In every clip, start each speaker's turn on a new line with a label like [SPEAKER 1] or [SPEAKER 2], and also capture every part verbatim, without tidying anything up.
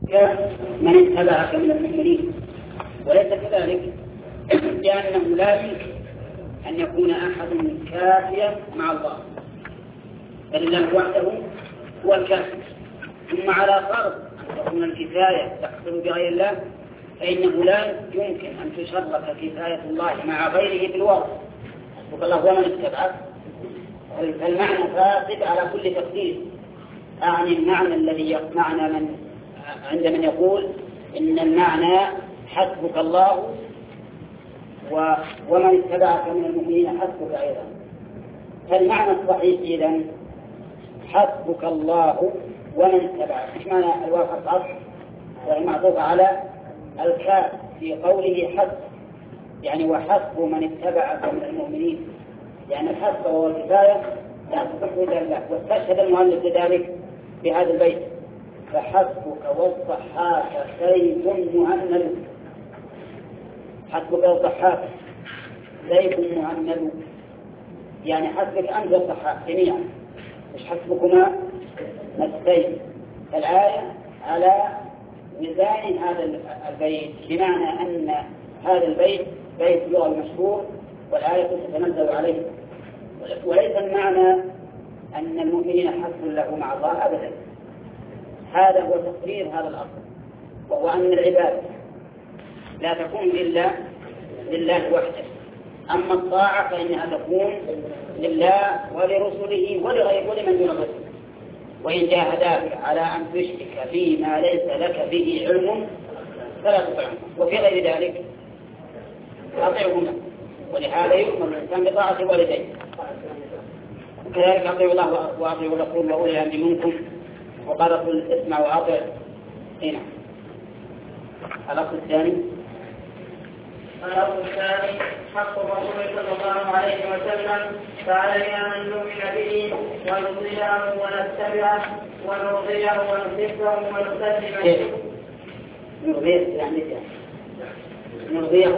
[SPEAKER 1] من اتبعك من المؤمنين، وليس كذلك، لأنه لا يمكن أن يكون أحد كافيا مع الله، بل الله وحده هو الكافي. ثم على فرض أن تكون الكفاية تحصل بغير الله، فإنه لا يمكن أن تشرك كفاية الله مع غيره في الوقت. حسبك الله ومن اتبعك، فالمعنى فاسد على كل تقدير. أعني المعنى الذي معنى من عند من يقول إن المعنى حسبك الله ومن اتبعك من المؤمنين حسبك أيضا. فالمعنى الصحيح إذن حسبك الله ومن اتبعك. مش معنى الواو حرف عطف وهي معطوفة على الكاف في قوله حسب، يعني وحسب من اتبعك من المؤمنين، يعني الحسب وهو الكفاية لا تصح إلا الله. واستشهد المؤلف لذلك بهذا البيت: فحسبك والضحاك سيف مهند. حسبك والضحاك سيف مهند، يعني حسبك أنت والضحاك جميعا، مش حسبكما السيف. الآية على ميزان هذا البيت، بمعنى أن هذا البيت بيت لغة مشهور والآية تتنزل عليه، وليس المعنى أن المؤمنين حسب له مع الله أبدا. هذا هو تقرير هذا الأصل، وهو أن العبادة لا تكون إلا لله وحده. أما الطاعة فإنها تكون لله ولرسله ولغير ولمن دون الرسل. وإن جاهداك على أن تشرك فيما ليس لك به علم فلا تطعهما، وفي غير ذلك أطعهما. ولهذا يؤمر الإنسان بطاعة والديه. كذلك أطيعوا الله وأطيعوا الرسول وأولي الأمر منكم، وقال الرسول اسمع وأطع. هنا الأصل الثاني
[SPEAKER 2] الأصل الثاني حق الرسول صلى الله عليه وسلم، فعلينا أن نؤمن به ونطيعه ونتبعه ونرضيه ونحبه ونسلم.
[SPEAKER 1] نرضيه يعني نرضيه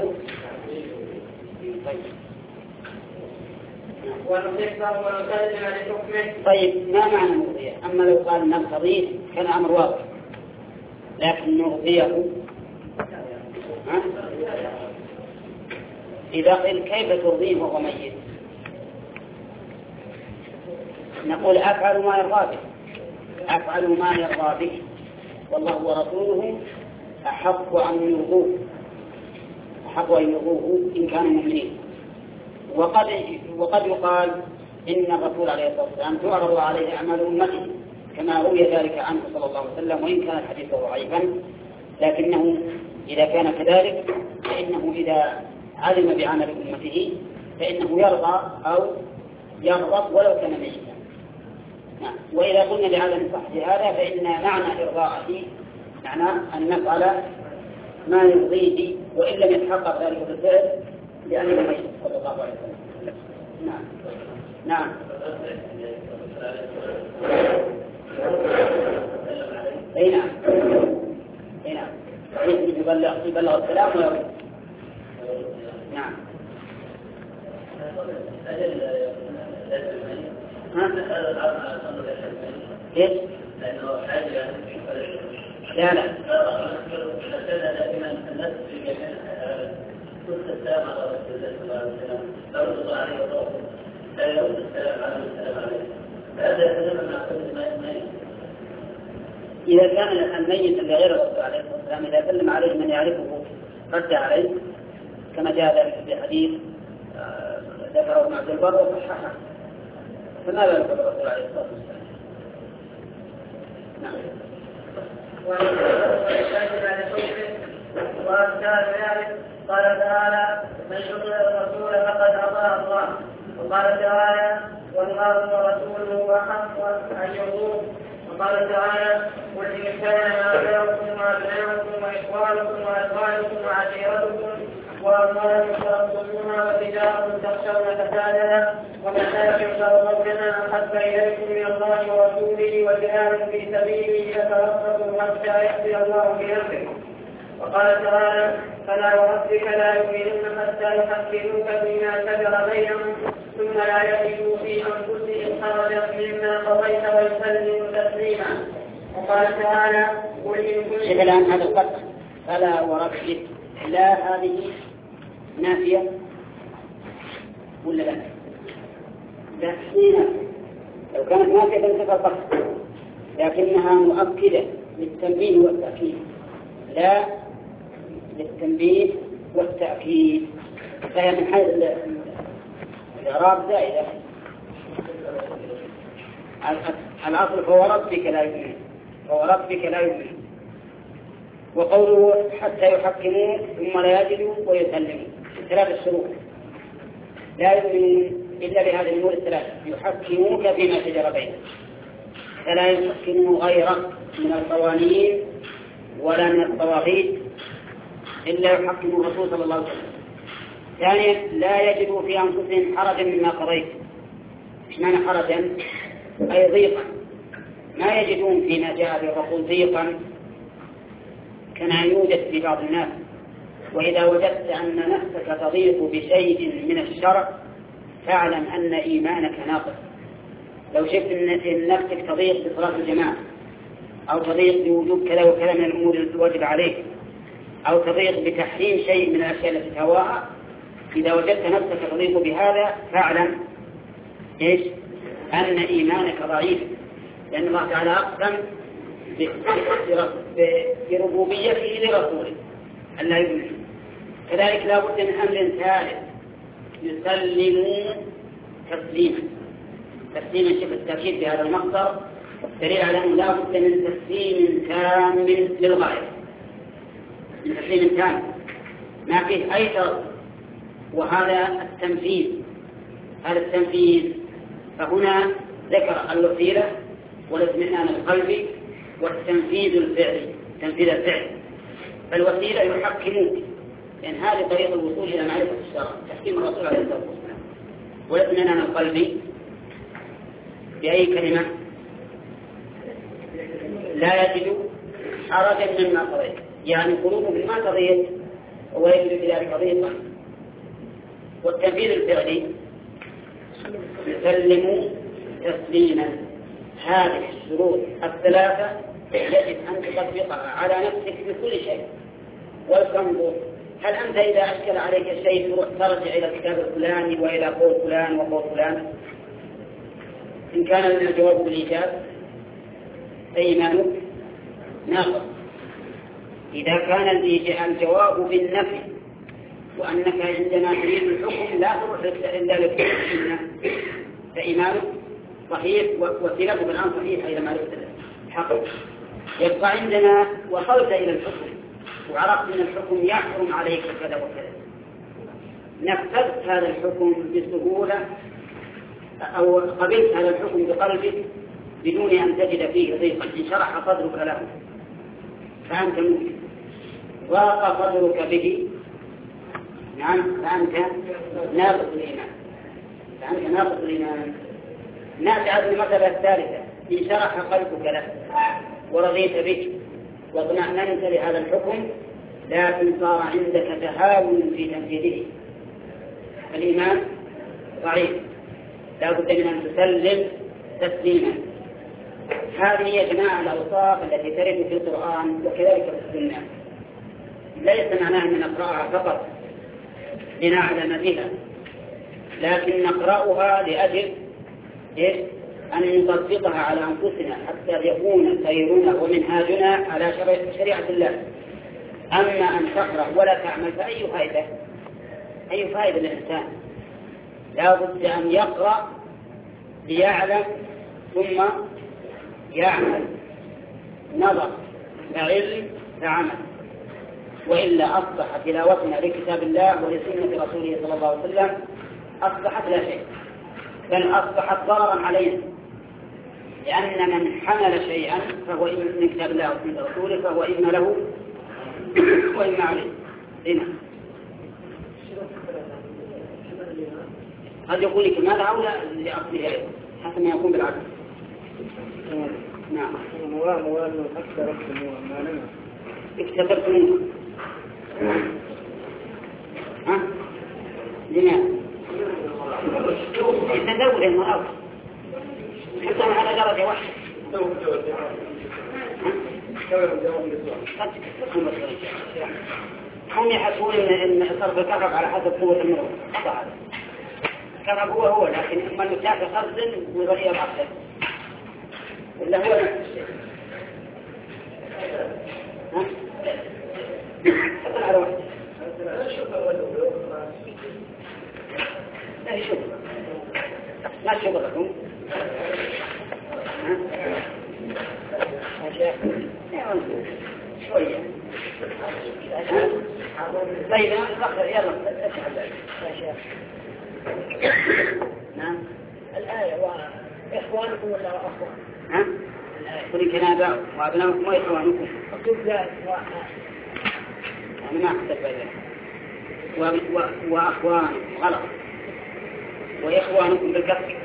[SPEAKER 2] ونحبه ونسلم لحكمه.
[SPEAKER 1] طيب، ما معنى نرضيه؟ أما لو قال نرضيه كان أمر واضح، لكن نرضيه إذا قيل كيف ترضيه وهو ميت؟ نقول أفعل ما يرضى به، أفعل ما يرضى به، والله ورسوله أحق أن يرضوه، أحق أن يرضوه إن كانوا مؤمنين. وقد وقد يقال إن الرسول عليه الصلاة والسلام تعرض عليه أعمال أمته، كما روي ذلك عنه صلى الله عليه وسلم، وإن كان الحديث ضعيفا، لكنه إذا كان كذلك فإنه إذا علم بعمل أمته فإنه يرضى أو يغضب ولو كان ميتا. نعم. وإذا قلنا بعدم صحة هذا فإن معنى إرضاءه معنى أن نفعل ما يرضيه وإن لم يتحقق ذلك بالفعل لأنه ميت صلى الله عليه وسلم. نعم نعم أي نعم أي نعم يبلغ يبلغ السلام ويرد. نعم. ايش؟ لا لا إذا كان الميت غير الرسول عليه الصلاة والسلام إذا سلم عليه من يعرفه رد عليه، كما جاء ذلك في حديث ذكره ابن عبد البر وصححه، فما بالك بالرسول عليه الصلاة والسلام؟ نعم.
[SPEAKER 2] وأمثال ذلك قال تعالى: من يطع الرسول فقد أطاع الله. وقال تعالى: والله ورسوله أحق أن يرضوه. وقال تعالى: قل إن كان آباؤكم وأبناؤكم وإخوانكم وأزواجكم وعشيرتكم وأموال ترضونها وتجارة تخشون فسادها ومساكن ترضونها أحب إليكم من الله ورسوله وجهاد في سبيله فتربصوا حتى يأتي الله بأمره. وقال تعالى: فلا وربك لا يؤمنون حتى يحكموك فيما شجر بينهم ثم لا يجدوا في أنفسهم حرجا مما قضيت ويسلموا تسليما. وقال تعالى:
[SPEAKER 1] شوف الآن هذا القطع فلا وربك لا هذه نافية ولا لا؟ لا هي لو كانت نافية فانتفى القطع، لكنها مؤكدة للتنبيه والتأكيد، لا للتنبيه والتأكيد، فهي من حيث الإعراب زائدة. الأصل فهو ربك لا يؤمن، فهو ربك لا يؤمن. وقوله حتى يحكموه ثم لا يجدوا ويسلموا، ثلاث الشروط لا يؤمنون إلا بهذه الأمور الثلاثة: يحكموك فيما شجر بينهم، فلا يحكموا غيرك من القوانين ولا من الطواغيت إلا يحكموا الرسول صلى الله عليه وسلم. ثانيا لا يجدوا في أنفسهم حرجا مما قضيت. إيش معنى حرجا؟ أي ضيقا، ما يجدون فيما جاء به الرسول ضيقا كما يوجد في بعض الناس. وإذا وجدت أن نفسك تضيق بشيء من الشرع فاعلم أن إيمانك ناقص. لو شفت أن نفسك تضيق بصلاة الجماعة، أو تضيق بوجوب كذا وكذا من الأمور التي واجب عليك، أو تضيق بتحريم شيء من الأشياء التي تهواها، إذا وجدت نفسك تضيق بهذا فاعلم إيش؟ أن إيمانك ضعيف، لأن الله تعالى أقسم بربوبيته لرسوله ألا يؤمن. كذلك لا بد من أمر ثالث: يسلموا تسليما. تسليما شبه التأكيد بهذا المقدر دليل على أنه لا بد من تسليم تام للغاية، من تسليم تام ما فيه أي شرط، وهذا التنفيذ. هذا التنفيذ فهنا ذكر الوسيلة والاطمئنان القلبي والتنفيذ الفعلي، تنفيذ الفعل. فالوسيلة يحكموك، لأن هذه طريق الوصول إلى معرفة الشرع، تحكيم الرسول عليه الصلاة والسلام. والاطمئنان القلبي بأي كلمة؟ لا يجد حرجا مما قضيت، يعني قلوبهم ما تضيق ويجد بذلك ضيقا. والتنفيذ الفعلي يسلموا تسليما. هذه الشروط الثلاثة يجب أن تطبقها على نفسك بكل شيء، وتنظر هل أنت إذا أشكل عليك شيء تروح ترجع إلى الكتاب الفلاني وإلى قول فلان وقول فلان. إن كان لنا الجواب بالإيجاب فإيمانك ناقص. إذا كان الجواب بالنفي وأنك عندما تريد الحكم لا تروح إلا للحكم فإيمانك صحيح، وسيلتك الآن صحيحة إلى معرفة الحق. يبقى عندنا وصلت إلى الحكم وعرفت أن الحكم يحرم عليك كذا وكذا، نفذت هذا الحكم بسهولة أو قبلت هذا الحكم بقلبك بدون أن تجد فيه ضيقا، إن شرح صدرك له فأنت مؤمن، ضاق صدرك به نعم فأنت ناقص الإيمان، فأنت ناقص الإيمان. نأتي على المرتبة الثالثة: إن شرح قلبك له ورضيت به واطمأننت لهذا الحكم لكن صار عندك تهاون في تنفيذه، الإيمان ضعيف، لا بد من أن تسلم تسليما. هذه يا جماعة الأوصاف التي ترد في القرآن وكذلك في السنة، ليس معناها أن نقرأها فقط لنعلم بها، لكن نقرأها لأجل إيه؟ أن نطبقها على أنفسنا حتى يكون سيرنا ومنهاجنا على شريعة الله. أما أن تقرأ ولا تعمل فأي فائدة؟ أي فائدة للإنسان؟ لا بد أن يقرأ ليعلم ثم يعمل، نظر فعلم فعمل، وإلا أصبح تلاوتنا لكتاب الله ولسنة رسوله صلى الله عليه وسلم أصبحت لا شيء، بل أصبحت ضررا علينا، لأن من حمل شيئا فهو إما من كتاب الله وسنة رسوله فهو إما له وإما عليه. هنا قد يقول لك ماذا أولى لأصله حتى ما يكون بالعدل. نعم مواه مواه أكثر اكتبت منه ها لماذا يتدور المرأة حتى على درجة واحدة هم يحسبون ان صرف الكهرب على حسب قوة المرور. طبعا الكهرب هو هو، لكن اما المتاح خرز وغير عقد ولا هو نفس الشيء. ها؟ حتى على واحد. لا شوف ما شغلكم. شوية. طيب نقرأ يلا اشرح نعم.
[SPEAKER 2] الآية وإخوانكم ولا أخوان؟
[SPEAKER 1] ها؟ قل كنابا وأبناؤكم وإخوانكم. أنا ما أحسب بذلك. وأخوان غلط. وإخوانكم بالكسر.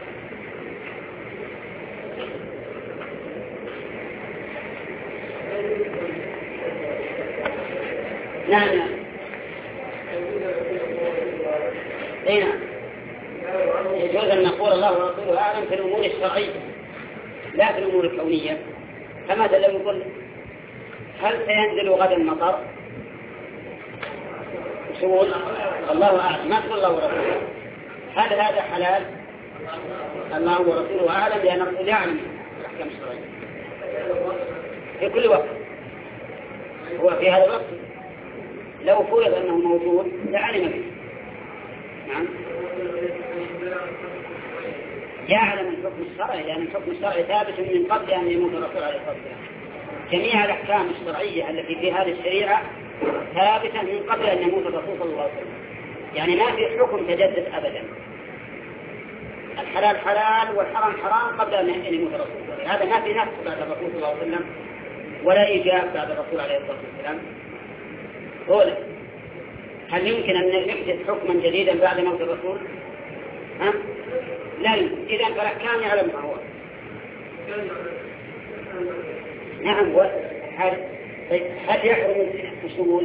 [SPEAKER 1] نعم نعم. اي نعم. يجوز ان نقول الله ورسوله اعلم في الامور الشرعيه لا في الامور الكونيه. فماذا لو يقول هل سينزل غدا المطر؟ تقول الله اعلم، ما تقول الله ورسوله. هل هذا حلال؟ الله ورسوله اعلم، لان الرسول يعلم الاحكام الشرعيه في كل وقت. هو في هذا الوقت لو فرض أنه موجود لعلم به. نعم. يعلم الحكم الشرعي، لأن الحكم الشرعي ثابت من قبل أن يموت الرسول عليه الصلاة والسلام. جميع الأحكام الشرعية التي في هذه الشريعة ثابتة من قبل أن يموت الرسول صلى الله عليه وسلم. يعني ما في حكم تجدد أبدا. الحلال حلال والحرام حرام قبل أن يموت الرسول. هذا ما في نفس بعد الرسول صلى الله عليه وسلم ولا إيجاب بعد الرسول عليه الصلاة والسلام. قوله هل يمكن أن يحدث حكما جديدا بعد موت الرسول؟ ها؟ لا يمكن. إذا فالأحكام يعلم ما هو. نعم. هل هل يحرم الشمول؟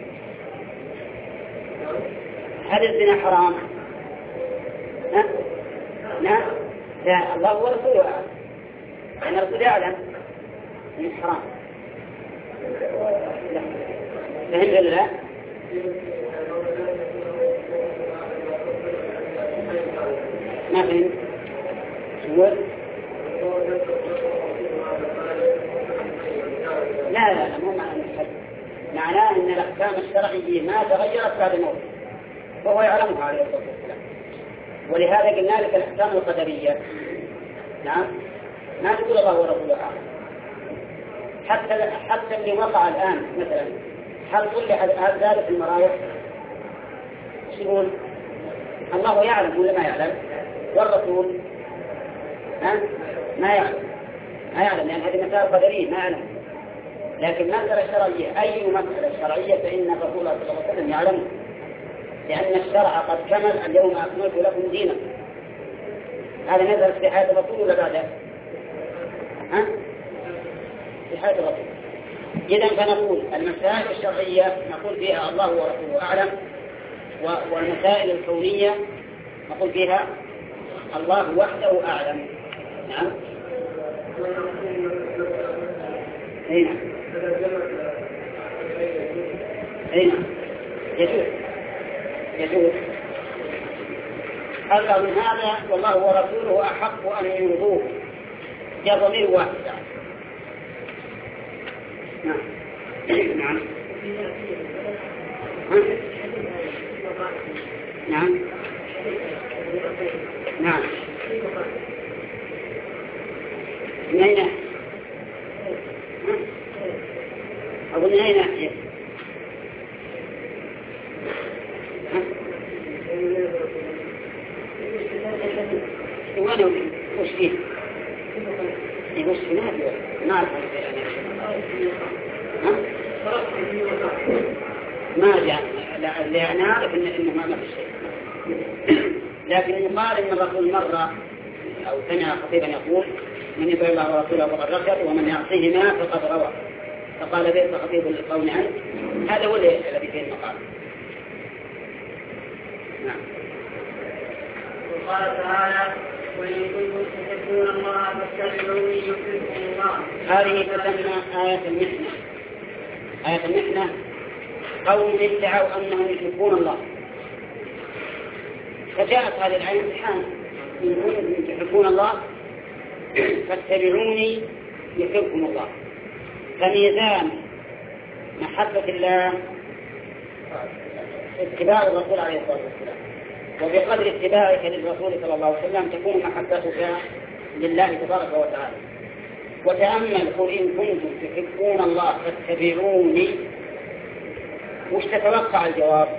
[SPEAKER 1] هل الزنا حرام؟ ها؟ نعم. لا، الله ورسوله أعلم. لأن الرسول يعلم من حرام. لا. فهمت ولا لا؟ ما فهمت. شو؟ لا لا لا، مو معنى الحج. معناه ان الاحكام الشرعيه ما تغيرت بعد موته وهو يعلمها عليه الصلاه والسلام. ولهذا قلنا لك الاحكام القدريه. نعم. ما تقول الله ورسوله اعلم. حتى حتى اللي وقع الان مثلا هل كل هذا ذلك المرايح يقول الله يعلم ولا ما يعلم؟ والرسول ها ما يعلم ما يعلم لأن هذه مسائل قدرية ما يعلم. لكن مسألة شرعية أي مسألة شرعية فإن الرسول صلى الله عليه وسلم يعلم، لأن الشرع قد كمل اليوم أكملت لكم دينكم. هذا نزل في حياة الرسول ولا بعده؟ ها؟ في حياة الرسول. إذن فنقول المسائل الشرعية نقول فيها الله ورسوله أعلم، والمسائل الكونية نقول فيها الله وحده أعلم. نعم. أين أين يجوز يجوز هذا من هذا والله ورسوله أحق أن يرضوه جاء ضمير واحد. نعم نعم نعم نعم. من أين؟ أقول من أين ناحية؟ وين وش فيه؟ وش فيه؟ ما أعرف. ما جاء لا نعرف إن إنه ما في شيء. لكن يقال إن الرسول مرة أو سمع خطيبا يقول من يطع الله ورسوله فقد رشد ومن يعصيهما فقد روى، فقال بئس خطيب القوم عنه. هذا هو الذي فيه المقال. نعم.
[SPEAKER 2] وقال تعالى وإن كنتم تحبون الله فاتبعوني يحببكم الله.
[SPEAKER 1] هذه تسمى آية المحنة. آية المحنة قوم ادعوا أنهم يحبون الله، فجاءت هذه الآية امتحان: إن كنتم تحبون الله فاتبعوني يحببكم الله. فميزان محبة الله اتباع الرسول عليه الصلاة والسلام، وبقدر اتباعك للرسول صلى الله عليه وسلم تكون محبتك لله تبارك وتعالى. وتأمل: قل إن كنتم تحبون الله فاتبعوني. وش تتوقع الجواب؟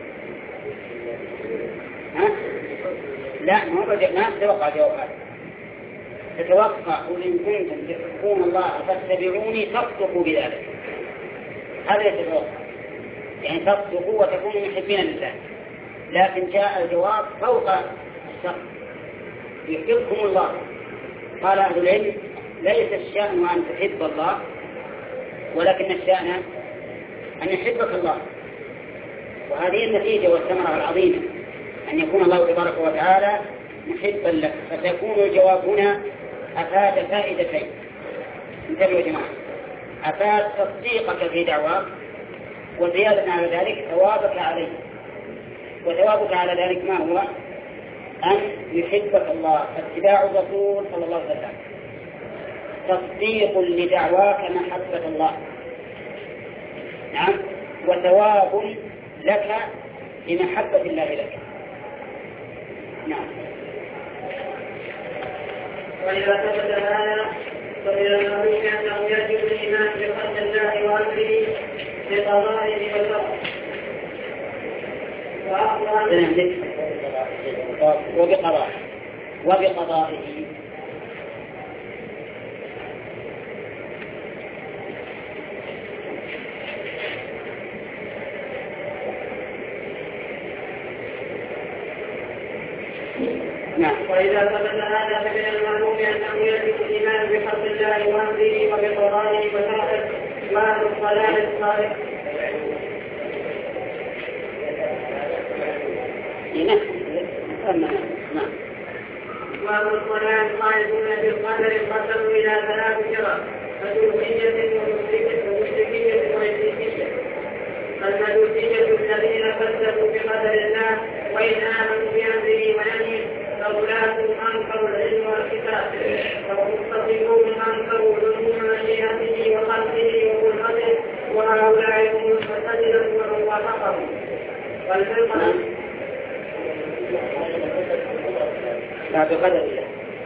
[SPEAKER 1] ها؟ لا، ما بدأ ما تتوقع الجواب هذا. تتوقع: قل إن كنتم تحبون الله فاتبعوني تصدقوا بذلك. هذا يتوقع، يعني تصدقوا وتكونوا محبين لله. لكن جاء الجواب فوق الشرط: يحببكم الله. قال أهل العلم: ليس الشأن أن تحب الله، ولكن الشأن أن يحبك الله. وهذه النتيجة والثمرة العظيمة، أن يكون الله تبارك وتعالى محبا لك. فتكون الجواب هنا أفاد فائدتين. انتبهوا يا جماعة: أفاد تصديقك في دعواك، وزيادة على ذلك ثوابك عليه. وثوابك على ذلك ما هو؟ أن يحبك الله. اتباع الرسول صلى الله عليه وسلم تصديق لدعواك محبة الله، نعم، وثواب لك لمحبة الله لك. نعم.
[SPEAKER 2] وإذا ثبت هذا فإلى المعلوم أنه يجب الإيمان بخلق الله وأمره بقضائه والقدر.
[SPEAKER 1] وبقضائه وبقضائه
[SPEAKER 2] نعم. وإذا ثبت هذا فمن المعلوم أنه يجب الإيمان بخلق الله وأمره وبقضائه وتركه وأهل الضلال الصالح. وأهل الضلال الصالحون بالقدر انقسموا إلى ثلاث فرق: مجوسية ومشركية وإبليسية. المجوسية الذين كذبوا بقدر الله وإن آمنوا بأمره ونهيه، فأولئك أنكروا العلم والكتاب، ومتصدقون أنكروا علوم مشيئته وخلقه وقدرته، وهؤلاء هم المعتزلة ومن وافقهم. والفرقة
[SPEAKER 1] لا بقدر الله.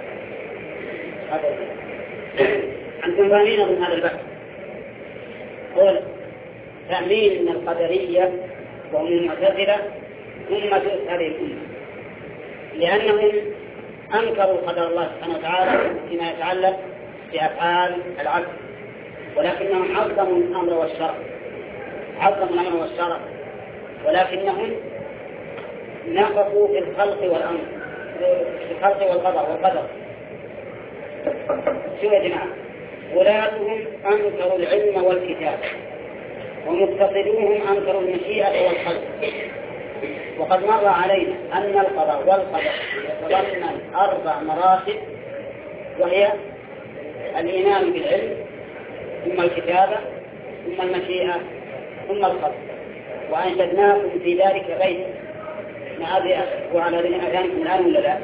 [SPEAKER 1] أنتم فاهمين من هذا البحث؟ قل تأمين أن القدرية وهم المعتزلة هم مجوس هذه الأمة، لأنهم أنكروا قدر الله سبحانه وتعالى فيما يتعلق بأفعال العبد، ولكنهم عظموا الأمر والشرع عظموا الأمر والشرع ولكنهم نقصوا في الخلق والأمر في الخلق والقدر والقدر. شو يا جماعة؟ ولاتهم أنكروا العلم والكتاب، ومتصلوهم أنكروا المشيئة والخلق. وقد مر علينا أن القضاء والقدر يتضمن أربع مراتب، وهي الإيمان بالعلم، ثم الكتابة، ثم المشيئة، ثم الخلق. وأنشدناكم في ذلك بيت نعذي وعلى أذانكم الآن ولا لا؟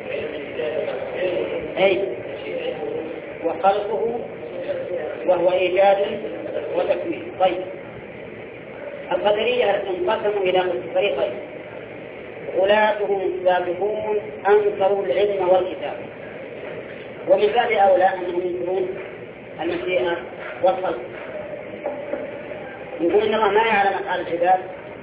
[SPEAKER 1] أي وخلقه وهو إيجاد وتكوين. طيب، القدرية انقسموا إلى فريقين: غلاتهم السابقون أنكروا العلم والكتاب، ومن باب أولى أنهم ينكرون المشيئة والخلق. يقول إن الله ما يعلم أفعال العباد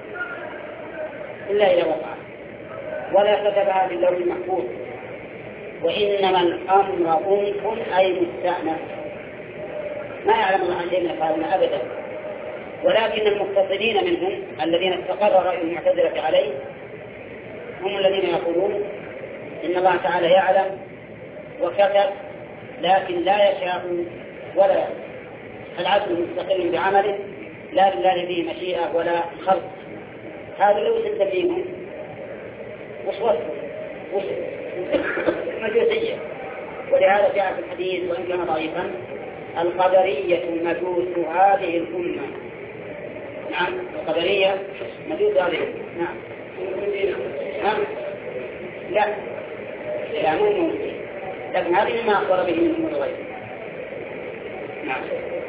[SPEAKER 1] إلا إذا وقع، ولا كتبها في اللوح المحفوظ، وإنما الأمر أنف أي مستأنف. ما يعلم الله عن شيء من أفعالنا أبدا، ولكن المقتصدين منهم الذين استقر رأي المعتزلة عليه هم الذين يقولون إن الله تعالى يعلم وكتب لكن لا يشاء ولا يعلم. العبد مستقل بعمله، لا لله به مشيئة ولا خلق. هذا لو سلمهم وش وصفه؟ مجوسية. ولهذا جاء في الحديث وإن كان ضعيفا: القدرية مجوس هذه الأمة. نعم، القدرية مجوس هذه الأمة. نعم. نعم. لا لا مو ممكن، لكن هذه ما أخبر به من أمور الغيب. نعم.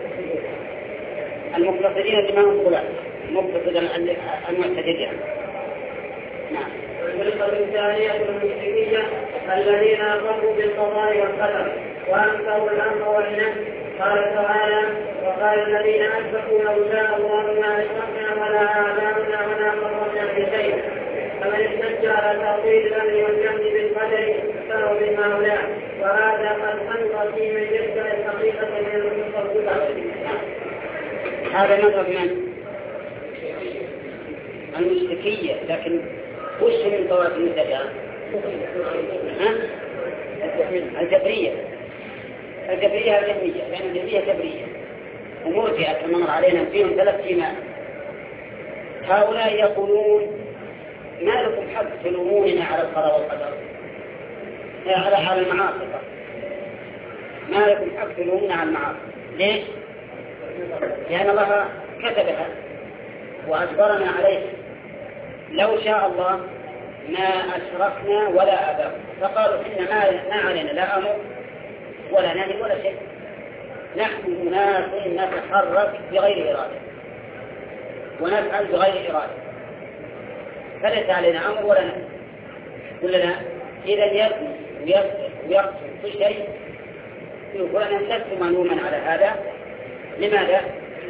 [SPEAKER 1] المقتصدين الإمام الخلاف مقتصد المعتدلين. نعم.
[SPEAKER 2] والفرقة الثانية المشركية الذين أقروا بالقضاء والقدر وأنكروا الأمر والنهي. قال تعالى: وقال الذين أشركوا لو شاء الله ما أشركنا ولا آباؤنا ولا قربنا في شيء. فمن احتج على تأويل الأمر والنهي بالقدر فهو من هؤلاء، وهذا قد خلق في من يدعي الحقيقة من المتصوفة.
[SPEAKER 1] هذا مذهب من؟ المشركية. لكن وش من طوائف المبتدعة؟ الجبرية. الجبرية الجهمية، لأن الجبرية جبرية ومرجئة كما مر علينا فيهم ثلاث سمات. هؤلاء يقولون: ما لكم حق تلوموننا على القضاء والقدر، على على المعاصي، ما لكم حق تلوموننا على المعاصي. ليش؟ لأن الله كتبها وأجبرنا عليه. لو شاء الله ما أشركنا ولا أباؤنا. فقالوا: إن ما علينا لا أمر ولا نهي ولا شيء، نحن ناس نتحرك بغير إرادة ونفعل بغير إرادة، فليس علينا أمر ولا نهي. كلنا إذا يبني ويقصد كل شيء يقول: أنا لست ملوما على هذا. لماذا؟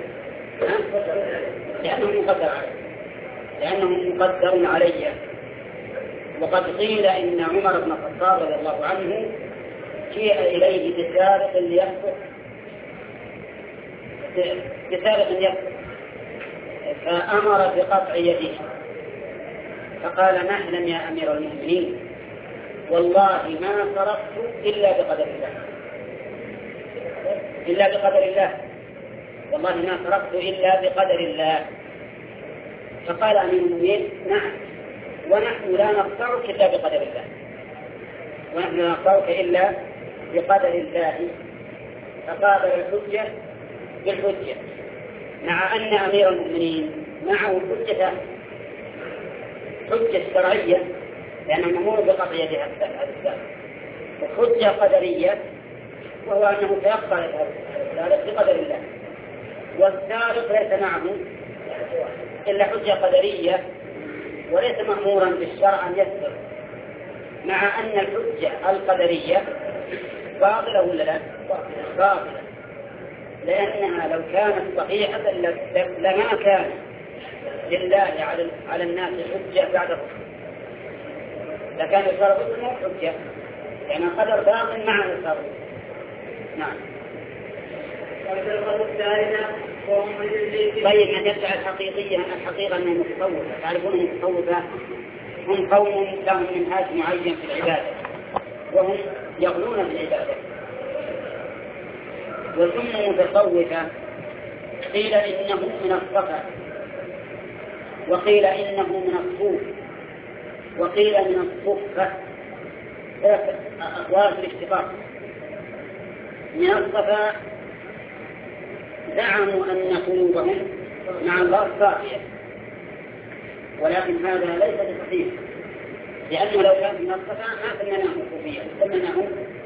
[SPEAKER 1] لأنه مقدر علي، لأنه مقدر علي. وقد قيل إن عمر بن الخطاب رضي الله عنه جيء إليه بسارق ليسرق بسارق يسرق فأمر بقطع يده، فقال: نحلم يا أمير المؤمنين، والله ما سرقت إلا بقدر الله، إلا بقدر الله، والله ما سرقت إلا بقدر الله. فقال أمير المؤمنين: نعم، ونحن لا نقطعك إلا بقدر الله، ونحن لا نقطعك إلا بقدر الله. فقابل الحجة بالحجة، مع أن أمير المؤمنين معه حجة حجة شرعية لأنه مأمور بقطع يده السابق، وحجة قدرية وهو أنه تيقن السابق بقدر الله، والسابق ليس معه إلا حجة قدرية وليس مأمورا بالشرع أن يسبق، مع أن الحجة القدرية باطلة ولا لا؟ باطلة، لأنها لو كانت صحيحة لما كان لله على الناس حجة بعد الرسل، لكان إصرار الرسل مو حجة، يعني قدر باطل مع إصرار الرسل. نعم. طيب، أن يدعي الحقيقية الحقيقة أنهم متصوفة. تعرفون المتصوفة هم قوم لهم منهاج معين في العبادة، وهم يغلون في العبادة، وسموا متصوفة. قيل إنه من الصفا، وقيل إنه من الصوف، وقيل من الصفة، ثلاث أقوال في الاشتقاق. من الصفا زعموا أن قلوبهم مع الله صافية، ولكن هذا ليس بصحيح، لأنه لو كان من الصفا ما سميناه صوفيا، سميناه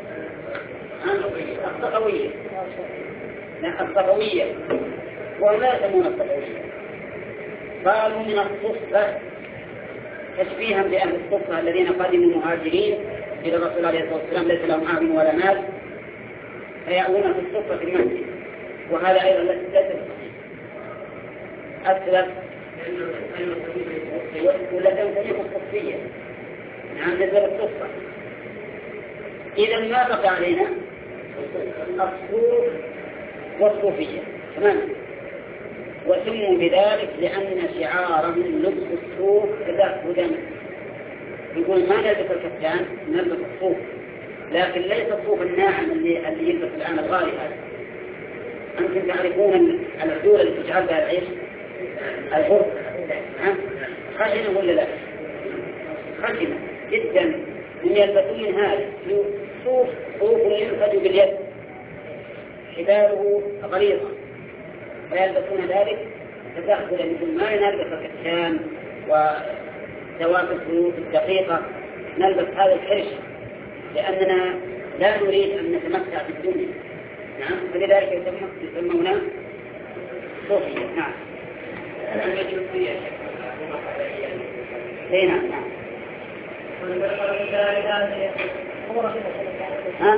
[SPEAKER 1] الصفوية. لا، الصفوية، وهم لا يسمون الصفوية. قالوا من الصفة تشبيها بأهل الصفة الذين قدموا مهاجرين إلى الرسول عليه الصلاة والسلام ليس لهم عام ولا مال، فيأوون في الصفة في المسجد، وهذا أيضا ليس بصحيح. أسلف ولا تنسيق الصفية، نعم، نزل الصفة. إذا ما بقى علينا الصوف والصوفية تمام، وسموا بذلك لأن شعارهم لبس الصوف كذا ودم. يقول ما نلبس الكتان، نلبس الصوف، لكن ليس الصوف الناعم اللي اللي يلبس الآن الغالي هذا. أنتم تعرفون العدول اللي تجعل بها العيش البرد، ها خشنة ولا لا؟ خشنة جدا، هم يلبسون هذا صوف صوف ينفذ باليد حباله غليظة ويلبسون ذلك تدخلا مثل ما نلبس الكتان وذوات الخيوط الدقيقة، نلبس هذا الحرش لأننا لا نريد أن نتمتع بالدنيا. نعم، فلذلك يسمون صوفية. نعم. اي نعم. نعم. ها؟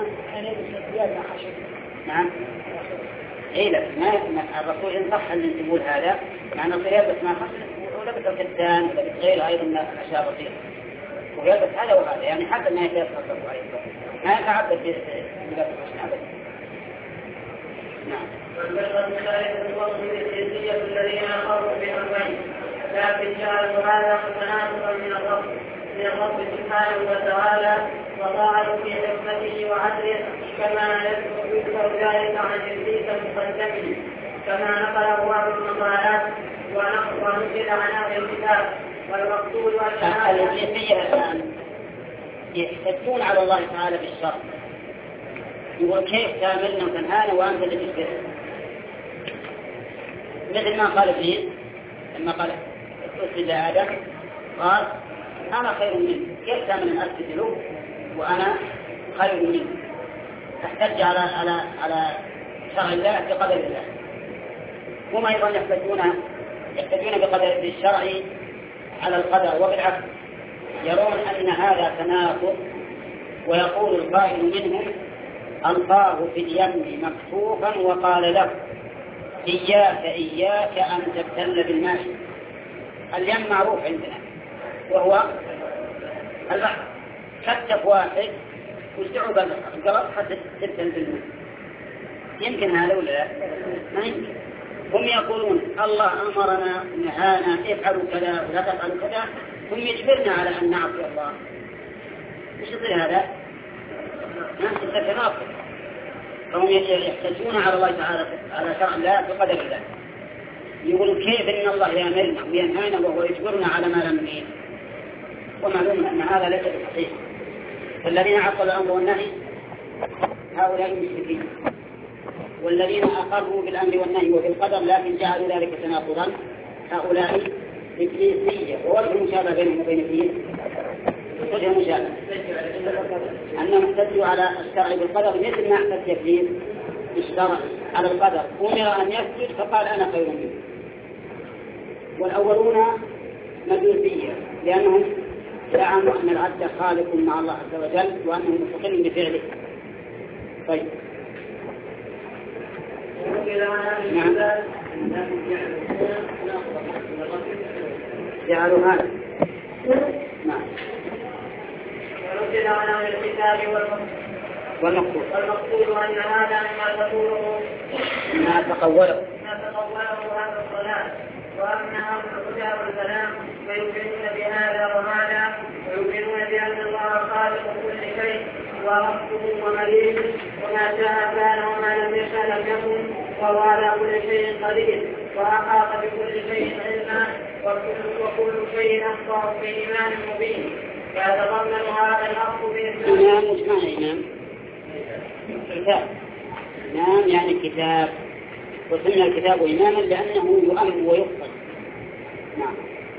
[SPEAKER 1] نعم. اي لا، ما الرسول إن صح أن تقول هذا معنى الصيام بس ما خشن ولبس الكتان ولبس غير أيضا من الأشياء بسيطة ويلبس هذا وهذا، يعني حتى ما يتيسر له أيضا ما يتعبد في لباس الخشن أبدا. نعم.
[SPEAKER 2] والبشرة الثالثة الوصف الجنسية الذين أخروا بأمرين، لكن جعلوا هذا تناقضا من الرب من الرب سبحانه وتعالى وطاعة في حكمته وعدله، كما يذكر ذلك عن إبليس المقدم كما نقله بعض المقالات ونقل عن أهل الكتاب. والمقصود أن
[SPEAKER 1] الجنسية الآن يحتجون على الله تعالى بالشر، يقول كيف تعملنا وتنهانا وأنت اللي تشبه، مثل ما قال ابليس لما قال اسجد لآدم قال أنا خير منه، كيف تعمل أن أسجد له وأنا خير منه؟ تحتج على على على شرع الله بقدر الله. هم أيضا يحتجون يحتجون بقدر الشرع على القدر، وبالعكس يرون أن هذا تناقض، ويقول القائل منهم ألقاه في اليم مكفوفا وقال له إياك إياك أن تبتل بالماء. اليم معروف عندنا وهو البحر، كتف واحد وسعب القلب حتى تبتل بالماء، يمكن هذا ولا لا؟ ما يمكن. هم يقولون الله أمرنا نهانا افعلوا كذا ولا تفعلوا كذا، هم يجبرنا على أن نعصي الله. مش يصير هذا؟ نفس التناقض. فهم يحتجون على الله تعالى على شرع الله بقدر الله، يقولوا كيف إن الله يأمرنا وينهانا وهو يجبرنا على ما لم نريد، ومعلوم أن هذا ليس بصحيح. فالذين عطلوا الأمر والنهي هؤلاء المشركين، والذين أقروا بالأمر والنهي وبالقدر لكن جعلوا ذلك تناقضا هؤلاء إبليسية. ووجه مشابه بينهم وبين إبليس وجه مشابه أنهم احتجوا على الشرع بالقدر مثل ما احتج إبليس بالشرع على القدر، أمر أن يسجد فقال أنا خير منه. والأولون مجوسية لأنهم زعموا أن العبد خالق مع الله عز وجل وأنه مستقل بفعله. طيب نعم. جعلوا هذا نعم.
[SPEAKER 2] ونزل عن أهل الكتاب
[SPEAKER 1] والمقصود
[SPEAKER 2] والمقصود أن هذا مما تقوله
[SPEAKER 1] ما تقوله
[SPEAKER 2] ما تقوله هذا الصلاة، وأما الكتاب والكلام فيؤمنون بهذا وهذا، ويؤمنون بأن الله خالق كل شيء وربه ومليك، وما شاء كان وما لم يشاء لم يكن، وهو على كل شيء قدير، وأحاط بكل شيء علما، وكل, وكل شيء أخطأ في إيمان مبين. فيتضمن هذا الأخذ بإسلام.
[SPEAKER 1] إمام وش معنى إمام؟ كتاب. إمام يعني كتاب، وسمي الكتاب إماما لأنه يؤمن ويفصل. نعم.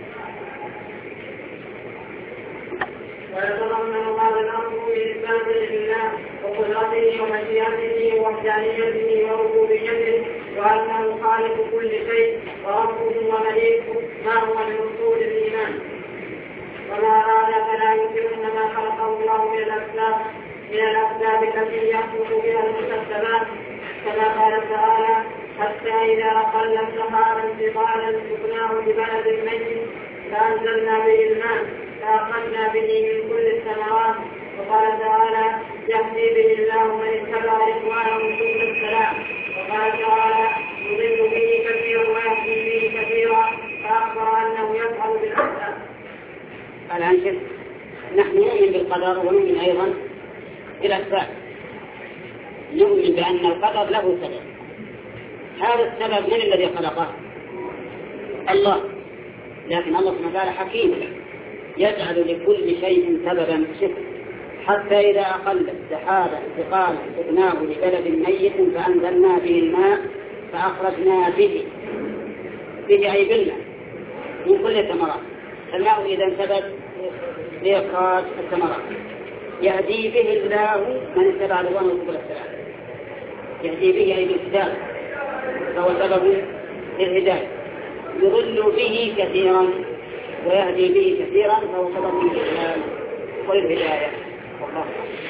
[SPEAKER 2] ويتضمن هذا الأمر بإثبات لله وقدرته ومشيئته ووحدانيته وربوبيته، وأنه خالق كل شيء وربه ومليكه، ما هو من أصول الإيمان. وما هذا فلا يمكن أن ما خلقه الله من الأسباب من الأسباب التي يخلق بها المسببات، كما قال تعالى حتى إذا أقل سحابا ثقالا سقناه ببلد ميت فأنزلنا به الماء فأخرجنا به من كل الثمرات. وقال تعالى يهدي به الله من اتبع رضوانه سبل السلام. وقال تعالى يضل به كثيرا ويهدي به كثيرا، فأخبر أنه يفعل بالأسباب.
[SPEAKER 1] الآن شوف، نحن نؤمن بالقدر ونؤمن أيضا بالأسباب. نؤمن بأن القدر له سبب، هذا السبب من الذي خلقه؟ الله. لكن الله سبحانه وتعالى حكيم يجعل لكل شيء سببا. شوف حتى إذا أقل سحابا ثقالا سقناه لبلد ميت فأنزلنا به الماء فأخرجنا به به أي بالماء من كل الثمرات. الماء إذا انثبت لإخراج الثمرات يهدي به الله من اتبع رضوانه سبل السلام. يهدي به أي بالكتاب فهو سبب للهداية. يضل به كثيرا ويهدي به كثيرا فهو سبب للهداية والهداية. والله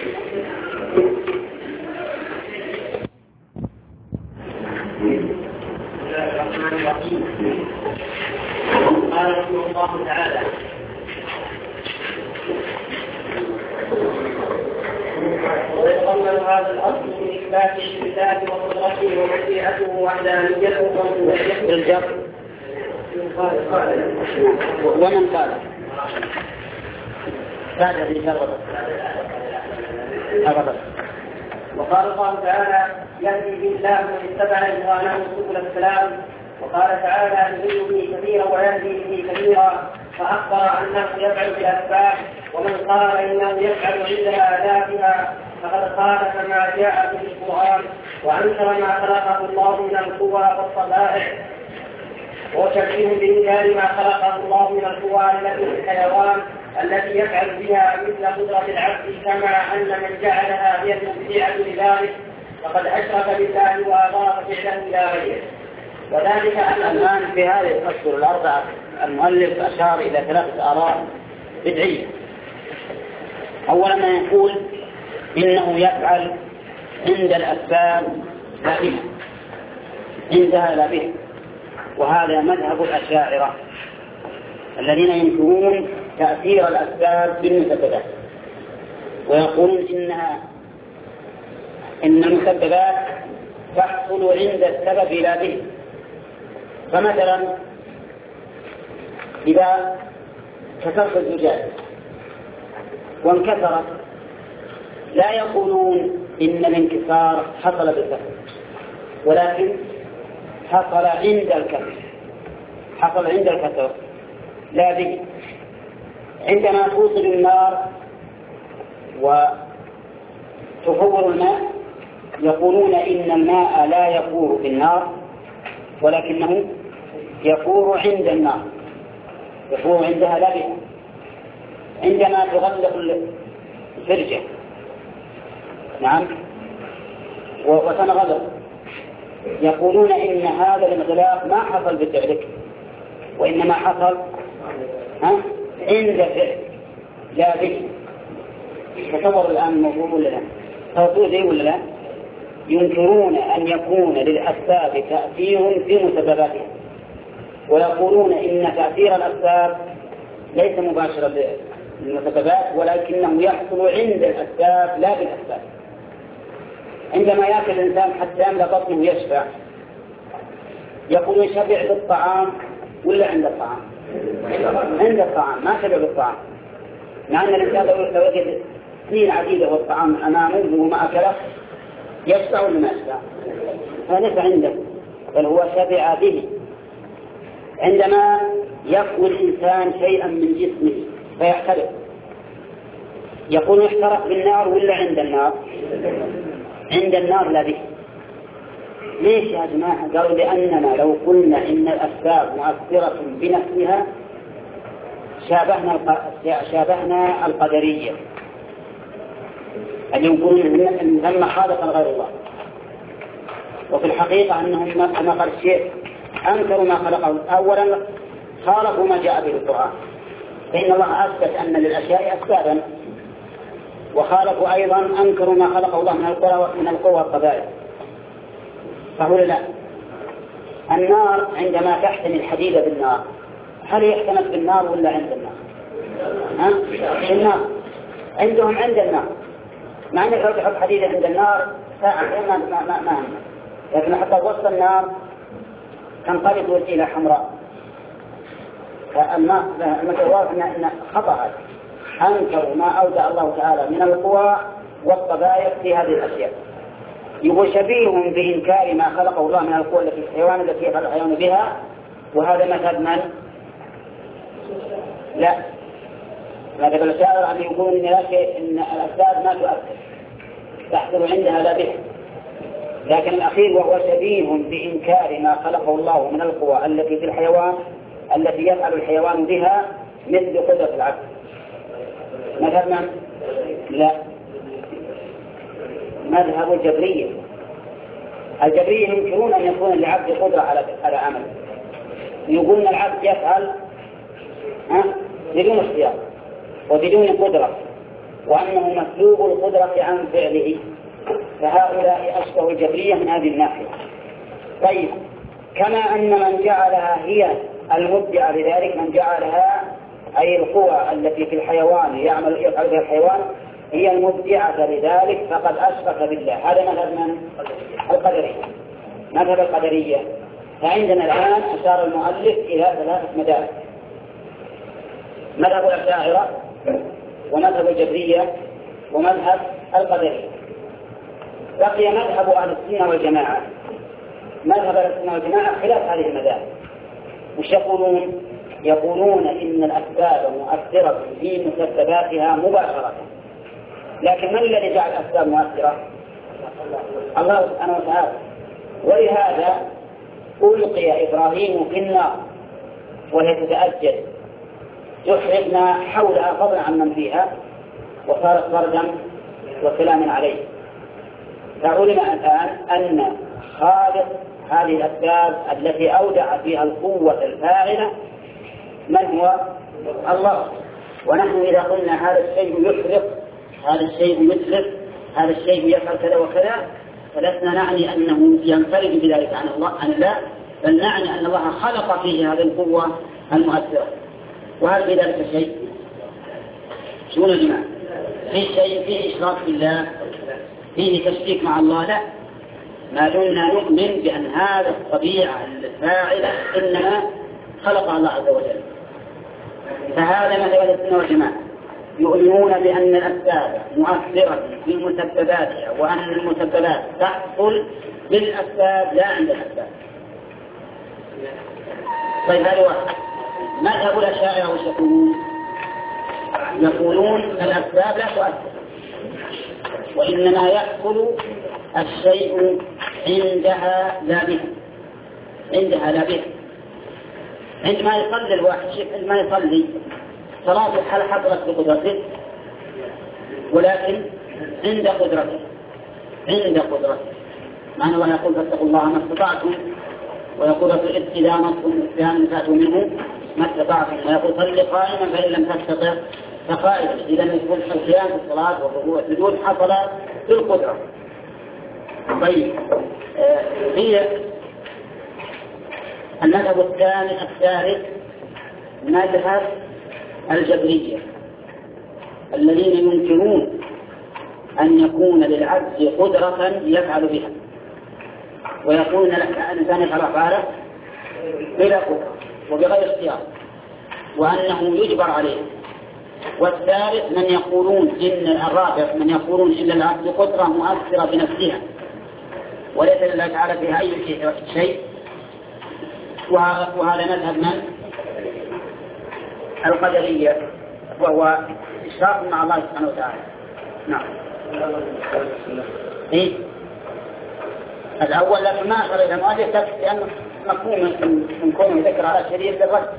[SPEAKER 2] الرحمن الرحيم. قال رحمه الله تعالى: ويتضمن هذا الاصل من اثبات الله وقدرته ومشيئته وحدانيته
[SPEAKER 1] بالجر. ومن قال بعد الرجال أبدا.
[SPEAKER 2] وقال الله تعالى: يهدي به الله من اتبع رضوانه سبل السلام. وقال تعالى: يضل به كثيرا ويهدي به كثيرا، فأخبر أنه يفعل بالأسباب. ومن قال إنه يفعل عند آدابها فقد خالف ما جاء به القرآن وأنكر ما خلقه الله من القوى والطبائع، وشبيه بإنكار ما خلقه الله من القوى التي في الحيوان التي يفعل بها مثل قدرة العبد، كما أن من جعلها هي المبدعة لذلك فقد أشرك بالله وأضاف فعله إلى غيره. وذلك أن
[SPEAKER 1] الآن في هذه الأشهر الأربعة المؤلف أشار إلى ثلاثة آراء بدعية. أولا ما يقول إنه يفعل عند الأسباب لا بها، عندها لا بها، وهذا مذهب الأشاعرة الذين ينكرون تأثير الأسباب بالمسببات ويقولون إنها إن المسببات تحصل عند السبب لا به. فمثلا إذا كسرت الزجاج وانكسرت لا يقولون إن الانكسار حصل بالكسر، ولكن حصل عند الكسر، حصل عند الكسر لا به. عندما توصل النار وتفور الماء يقولون إن الماء لا يفور بالنار ولكنه يفور عند النار، يفور عندها لا بها. عندما تغلق الفرجة نعم وتنغلق يقولون إن هذا الانغلاق ما حصل بفعلك وإنما حصل ها عند فعل لا به. تصور الآن الموضوع ولا لا؟ توضيح ذي ولا لا؟ ينكرون أن يكون للأسباب تأثير في مسبباتها، ويقولون إن تأثير الأسباب ليس مباشرا للمسببات ولكنه يحصل عند الأسباب لا بالأسباب. عندما يأكل الإنسان حتى يملأ بطنه يشبع يقول شبع بالطعام ولا عند الطعام؟ عند الطعام، ما شبع بالطعام، مع أن الإنسان لو وجد سنين عديدة والطعام أمامه وما أكله يشبع ولا ما يشبع؟ فليس عنده بل هو شبع به. عندما يأكل الإنسان شيئا من جسمه فيحترق يقول يحترق بالنار ولا عند النار؟ عند النار لا به. ليش يا جماعة؟ قالوا لأننا لو قلنا إن الأسباب مؤثرة بنفسها شابهنا الق... شابهنا القدرية اللي يقولون إن ثم خالقا غير الله، وفي الحقيقة أنهم ما قال الشيء أنكروا ما خلقه. أولا خالقوا ما جاء به القرآن، فإن الله أثبت أن للأشياء أسبابا، وخالقوا أيضا أنكروا ما خلقه الله من القوى من القوى الطبائع. فهو لا، النار عندما تحتمي الحديد بالنار هل يحتمل بالنار ولا عند النار؟ ها؟ النار عندهم عند النار، مع أنك لو تحط حديدة عند النار ساعة ما ما ما, ما. لكن حتى وسط النار تنقلب إلى حمراء. فالنار المتواضع أن خطأ هذا، أنكروا ما أودع الله تعالى من القوى والطبائع في هذه الأشياء. يقول شبيه بإنكار ما خلقه الله من القوى التي في الحيوان التي يفعل الحيوان بها، وهذا مذهب من؟ لا، مذهب الأشاعرة أن يقول إن إن الأسباب ما تؤثر تحصل عندها لا به. لكن الأخير وهو شبيه بإنكار ما خلقه الله من القوى التي في الحيوان التي يفعل الحيوان بها مثل قدرة العبد. مثلا لا، مذهب الجبرية. الجبرية ينكرون أن يكون للعبد قدرة على على عمل، يقولون العبد يفعل بدون اختيار وبدون قدرة، وأنه مسلوب القدرة عن فعله. فهؤلاء أشبه الجبرية من هذه الناحية. طيب، كما أن من جعلها هي المبدعة لذلك، من جعلها أي القوى التي في الحيوان يعمل يفعل بها الحيوان هي المبدعة لذلك، فقد أشرك بالله. هذا مذهب من القدرية، مذهب القدرية. فعندنا الآن أشار المؤلف إلى ثلاثة مذاهب: مذهب الأشاعرة ومذهب الجبرية ومذهب القدرية. بقي مذهب أهل السنة والجماعة. مذهب أهل السنة والجماعة خلاف هذه المذاهب. وش يقولون؟ يقولون إن الأسباب مؤثرة في مسبباتها مباشرة. لكن من الذي جعل الأسباب مؤثرة؟ الله سبحانه وتعالى. ولهذا ألقي إبراهيم في النار وهي تتأجج تحرق ما حولها فضلا عن من فيها، وصارت بردا وسلاما عليه. فعلم الآن أن خالق هذه الأسباب التي أودع فيها القوة الفاعلة من هو؟ الله. ونحن إذا قلنا هذا الشيء يحرق، هذا الشيء يتلف، هذا الشيء يفعل كذا وكذا، فلسنا نعني أنه ينفرد بذلك عن الله، عن الله، بل نعني أن الله خلق فيه هذه القوة المؤثرة. وهل في ذلك شيء؟ شو يا جماعة؟ في شيء فيه إشراك بالله، فيه تشريك مع الله؟ لا، ما دمنا نؤمن بأن هذا الطبيعة الفاعلة إنما خلق الله عز وجل. فهذا مذهب السنة والجماعة، يؤمنون بأن الأسباب مؤثرة في مسبباتها، وأن المسببات تحصل بالأسباب لا عند الأسباب. طيب، هذا واحد. مذهب الأشاعرة وش يقولون؟ يقولون الأسباب لا تؤثر، وإنما يحصل الشيء عندها لا به، عندها لا به. عندما يصلي الواحد شيء، عندما يصلي صلاة هل حضرت بقدرته؟ ولكن عند قدرته، عند قدرته. معنى الله يقول فاتقوا الله ما استطعتم، ويقول إذا نصتم الإسلام فاتوا منه ما استطعتم، ويقول صل قائما فإن لم تستطع فقائما. إذا يقول القيام في الصلاة والركوع والسجود حصل بالقدرة. طيب، آه هي المذهب الثاني الثالث مذهب الجبرية، الذين ينكرون أن يكون للعبد قدرة يفعل بها، ويقولون الإنسان يفعل أفعاله بلا قدرة وبغير اختيار، وأنه يجبر عليه. والثالث من يقولون إن الرابع من يقولون إن العبد قدرة مؤثرة بنفسها وليس لله تعالى فيها أي شيء. وهذا مذهب من؟ القدرية، وهو إشراك مع الله سبحانه وتعالى. نعم. إيه؟ الأول لكن ما أشر إلى المؤلف لأنه مفهوم من كونه ذكر على شرير بالرد.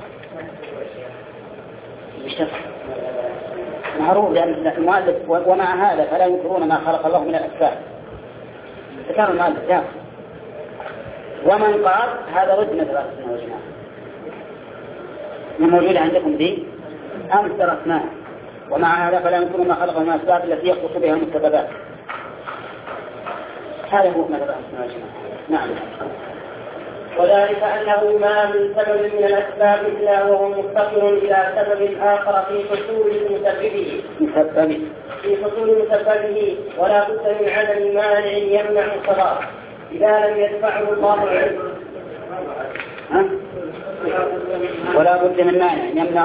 [SPEAKER 1] معروف لأن المؤلف ومع هذا فلا ينكرون ما خلق الله من الأسباب. ذكر المؤلف يعني. ومن قال هذا رد مثل السنة والجماعة. من موجود عندكم دي أمس درسناه. ومع هذا فلا ينكرون ما خلق من الأسباب التي يختص بها المسببات. هذا هو مثل السنة والجماعة. نعم.
[SPEAKER 2] وذلك أنه ما من سبب من الأسباب إلا وهو مفتقر إلى سبب آخر في حصول مسببه
[SPEAKER 1] مسببه
[SPEAKER 2] في حصول مسببه ولا بد من عدم مانع يمنع الصلاة إذا لم يدفعه الله عنه.
[SPEAKER 1] ولا بد من مانع يمنع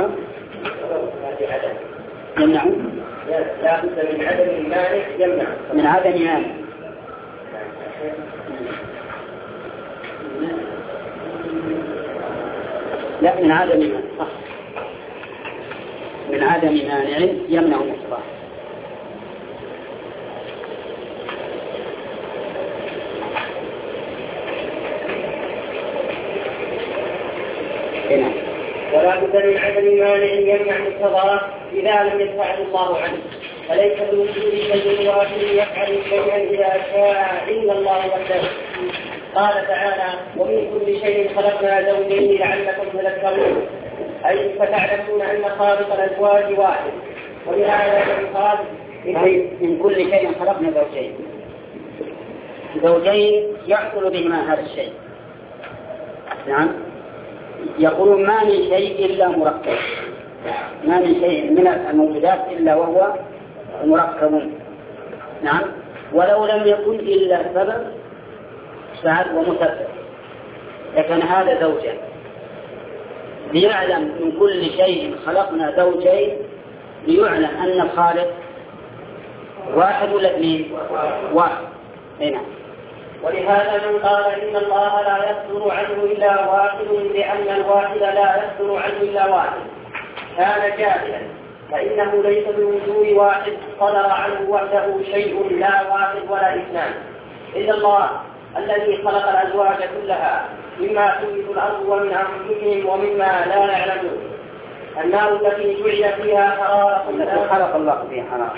[SPEAKER 1] يمنع
[SPEAKER 2] لا بد من عدم مانع يمنع
[SPEAKER 1] من عدم مانع. لا، من عدم مانع. صح. من عدم مانع يمنع مصباح. هنا
[SPEAKER 2] ولا بد من عدم مانع يمنع مصباح إذا لم يدفعه الله عنه، فليس بوجود شيء واحد يفعل شيئا إذا شاء إلا الله وحده. قال تعالى: ومن كل شيء خلقنا زوجين لعلكم تذكرون، أي فتعلمون أن خالق الأزواج واحد. ولهذا قال:
[SPEAKER 1] من كل شيء خلقنا زوجين. زوجين يحصل بهما هذا الشيء. نعم، يقولون ما من شيء إلا مركب، ما من شيء من الموجودات إلا وهو مركب. نعم، ولو لم يكن إلا سبب فعل ومسبب لكن هذا زوجين. ليعلم من كل شيء خلقنا زوجين، ليعلم أن الخالق واحد ولا اثنين؟ واحد. هنا
[SPEAKER 2] ولهذا من قال إن الله لا يصدر عنه إلا واحد لأن الواحد لا يصدر عنه إلا واحد كان جاهلا، فإنه ليس بوجود واحد صدر عنه وحده شيء، لا واحد ولا اثنان، إلا الله الذي خلق الأزواج كلها مما تنبت الأرض ومن أنفسهم ومما لا يعلمون. النار التي جعل فيها حرارة
[SPEAKER 1] التي خلق الله فيها حرارة.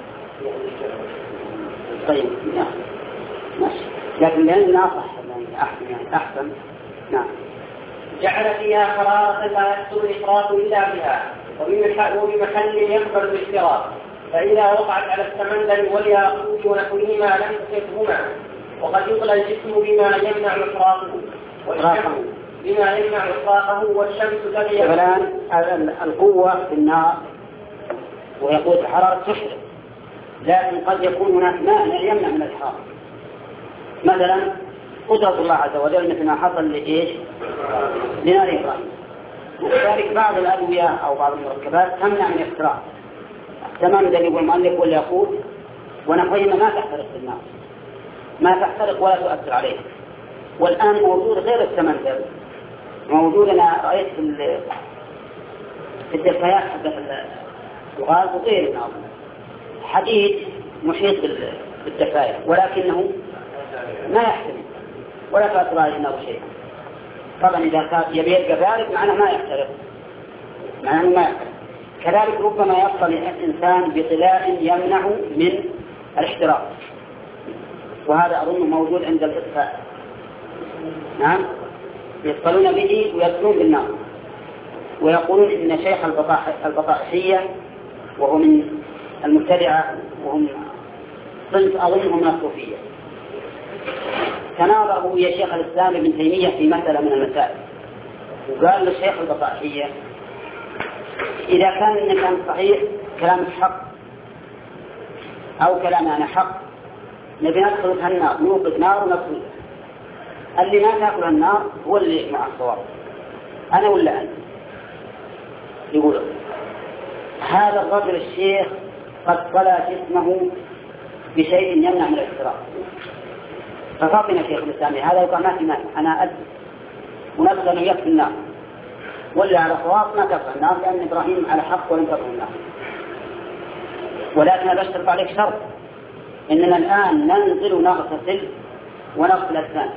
[SPEAKER 1] طيب نعم ماشي، لكن لأننا أصح أحسن يعني أحسن. نعم،
[SPEAKER 2] جعل فيها حرارة لا يحصل الإفراط إلا بها، وبمحل يقبل الافتراض، فإذا وقعت على السمندل والياقوت ونحوهما لم تصفهما. وقد يطلى الجسم بما يمنع إفراطه، والشمس بما يمنع إفراطه، والشمس تغير.
[SPEAKER 1] الآن القوة في النار ويقول الحرارة تحرق، لكن قد يكون هناك مانع يمنع من الحرارة. مثلا قدرة الله عز وجل مثل ما حصل لإيش؟ لنار إبراهيم. وكذلك بعض الأدوية أو بعض المركبات تمنع من الاحتراق. تمام ذلك والمؤلف والياقوت ونحوهما ما تحترق في النار، ما تحترق ولا تؤثر عليها. والآن موجود غير السمندل، موجود أنا رأيت في الدفايات حق الغاز وغير النار حديد محيط بالدفاية، ولكنه ما يحتمل ولا تؤثر عليه النار شيئا. طبعا إذا كان يبي يبقى بارد معناه ما يحترق، معناه ما يحترق. كذلك ربما يصل الإنسان بطلاء يمنع من الاحتراق، وهذا أظن موجود عند الإطفاء. نعم، يصلون به ويصلون بالنار، ويقولون إن شيخ البطائحية وهو من المبتدعة وهم صنف أظنهم من الصوفية تناظروا ويا شيخ الإسلام ابن تيمية في مسألة من المسائل، وقال للشيخ البطائحية: إذا كان الكلام صحيح كلام حق أو كلام أنا حق، نبي ندخل النار، نوقد نار ونصل. اللي ما تأكل النار هو اللي مع الصواب، أنا ولا أنت؟ يقول هذا الرجل الشيخ قد طلع جسمه بشيء يمنع من الاحتراق، ففاطمة شيخ الإسلام هذا يقول ما في مانع، أنا أدري ونبغى أن يكفي النار، ولا على صواب ما تكفي النار، لأن إبراهيم على حق ولم تكفي النار. ولكن أنا بشترط عليك شرط، إننا الآن ننزل نغتسل ونغسل الثاني،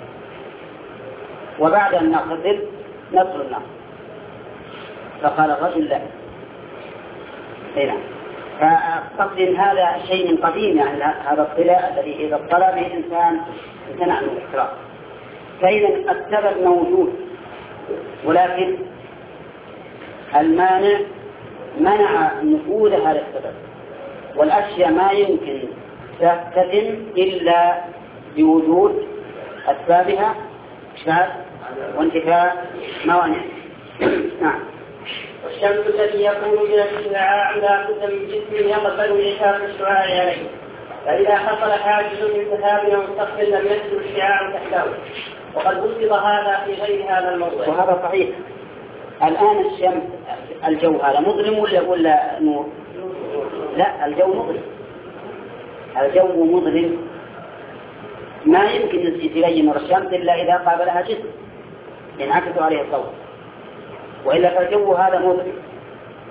[SPEAKER 1] وبعد أن نغتسل ندخل النار. فقال الرجل لا. هنا فقصد هذا شيء من قديم، يعني هذا الطلاء الذي إذا اطلع به الإنسان امتنع من الاحتراق. فإذا السبب موجود، ولكن المانع منع نفوذ هذا السبب. والأشياء ما يمكن تهتدم إلا بوجود أسبابها إشعاع وانتفاء موانع. نعم.
[SPEAKER 2] والشمس التي يكون من الشعاع لا بد من جسم يقبل انعكاس الشعاع عليه، فإذا حصل حاجز من ذهاب أو مستقبل لم يسد الشعاع تحته، وقد بسط هذا في غير هذا الموضوع.
[SPEAKER 1] وهذا صحيح. الآن الشمس الجو هذا مظلم ولا ولا نور؟ لا، الجو مظلم، الجو مظلم، ما يمكن يتبين نور الشمس إلا إذا قابلها جسم ينعكس عليه الضوء، وإلا فالجو هذا مظلم.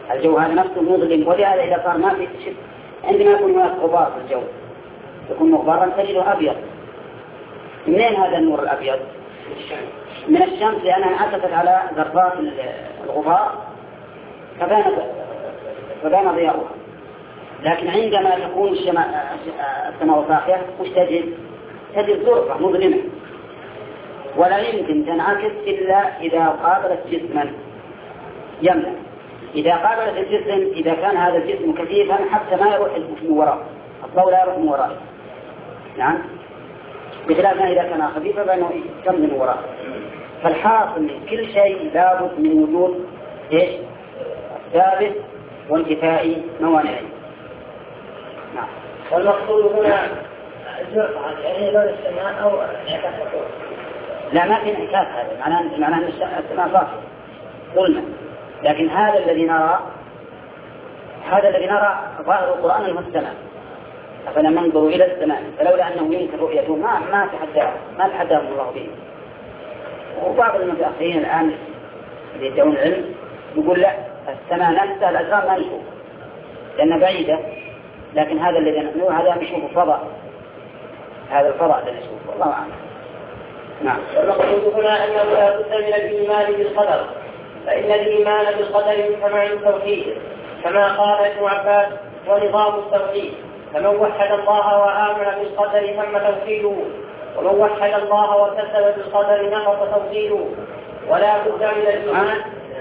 [SPEAKER 1] الجو هذا نفسه مظلم، ولهذا إذا صار ما في شد عندما يكون هناك غبار في الجو يكون مغبرا تجده أبيض. منين هذا النور الأبيض؟ من الشمس، لأنها انعكست على ذرات الغبار فبان فبان ضياؤها. لكن عندما تكون السماء صافية وش تجد؟ تجد زرقة مظلمة ولا يمكن تنعكس إلا إذا قابلت جسما يمنع. إذا قابلت الجسم، إذا كان هذا الجسم كثيفا حتى ما يروح من وراء الضوء، لا يروح من وراء. نعم، بخلاف إذا كان خفيفا فإنه كم من وراء. فالحاصل من كل شيء لابد من وجود إيش؟ ثابت وانتفاء موانعه. نعم.
[SPEAKER 2] والمقصود هنا الزرقة يعني لون السماء أو انعكاس الضوء.
[SPEAKER 1] لا، ما في انعكاس، هذا معناه معناه أن السماء صافية ظلمة. لكن هذا الذي نرى هذا الذي نرى ظاهر القرآن هو السماء. أفلم ننظروا إلى السماء فلولا أنه يمكن رؤيته ما ما تحدى ما تحداهم الله به. وبعض المتأخرين الآن اللي يدعون العلم يقول لا، السماء نفسها الأجرام ما نشوف لأنها بعيدة، لكن هذا الذي نحن هذا نشوفه فضاء، هذا الفضاء الذي نشوفه. والله أعلم. نعم.
[SPEAKER 2] والمقصود هنا أنه لا بد من الإيمان بالقدر، فإن الإيمان بالقدر كما التوحيد، كما قال ابن عباس ونظام التوحيد. فمن وحد الله وآمن بالقدر تم توحيده، ومن وحد الله وكذب بالقدر نقص توحيده. ولا بد من الإيمان.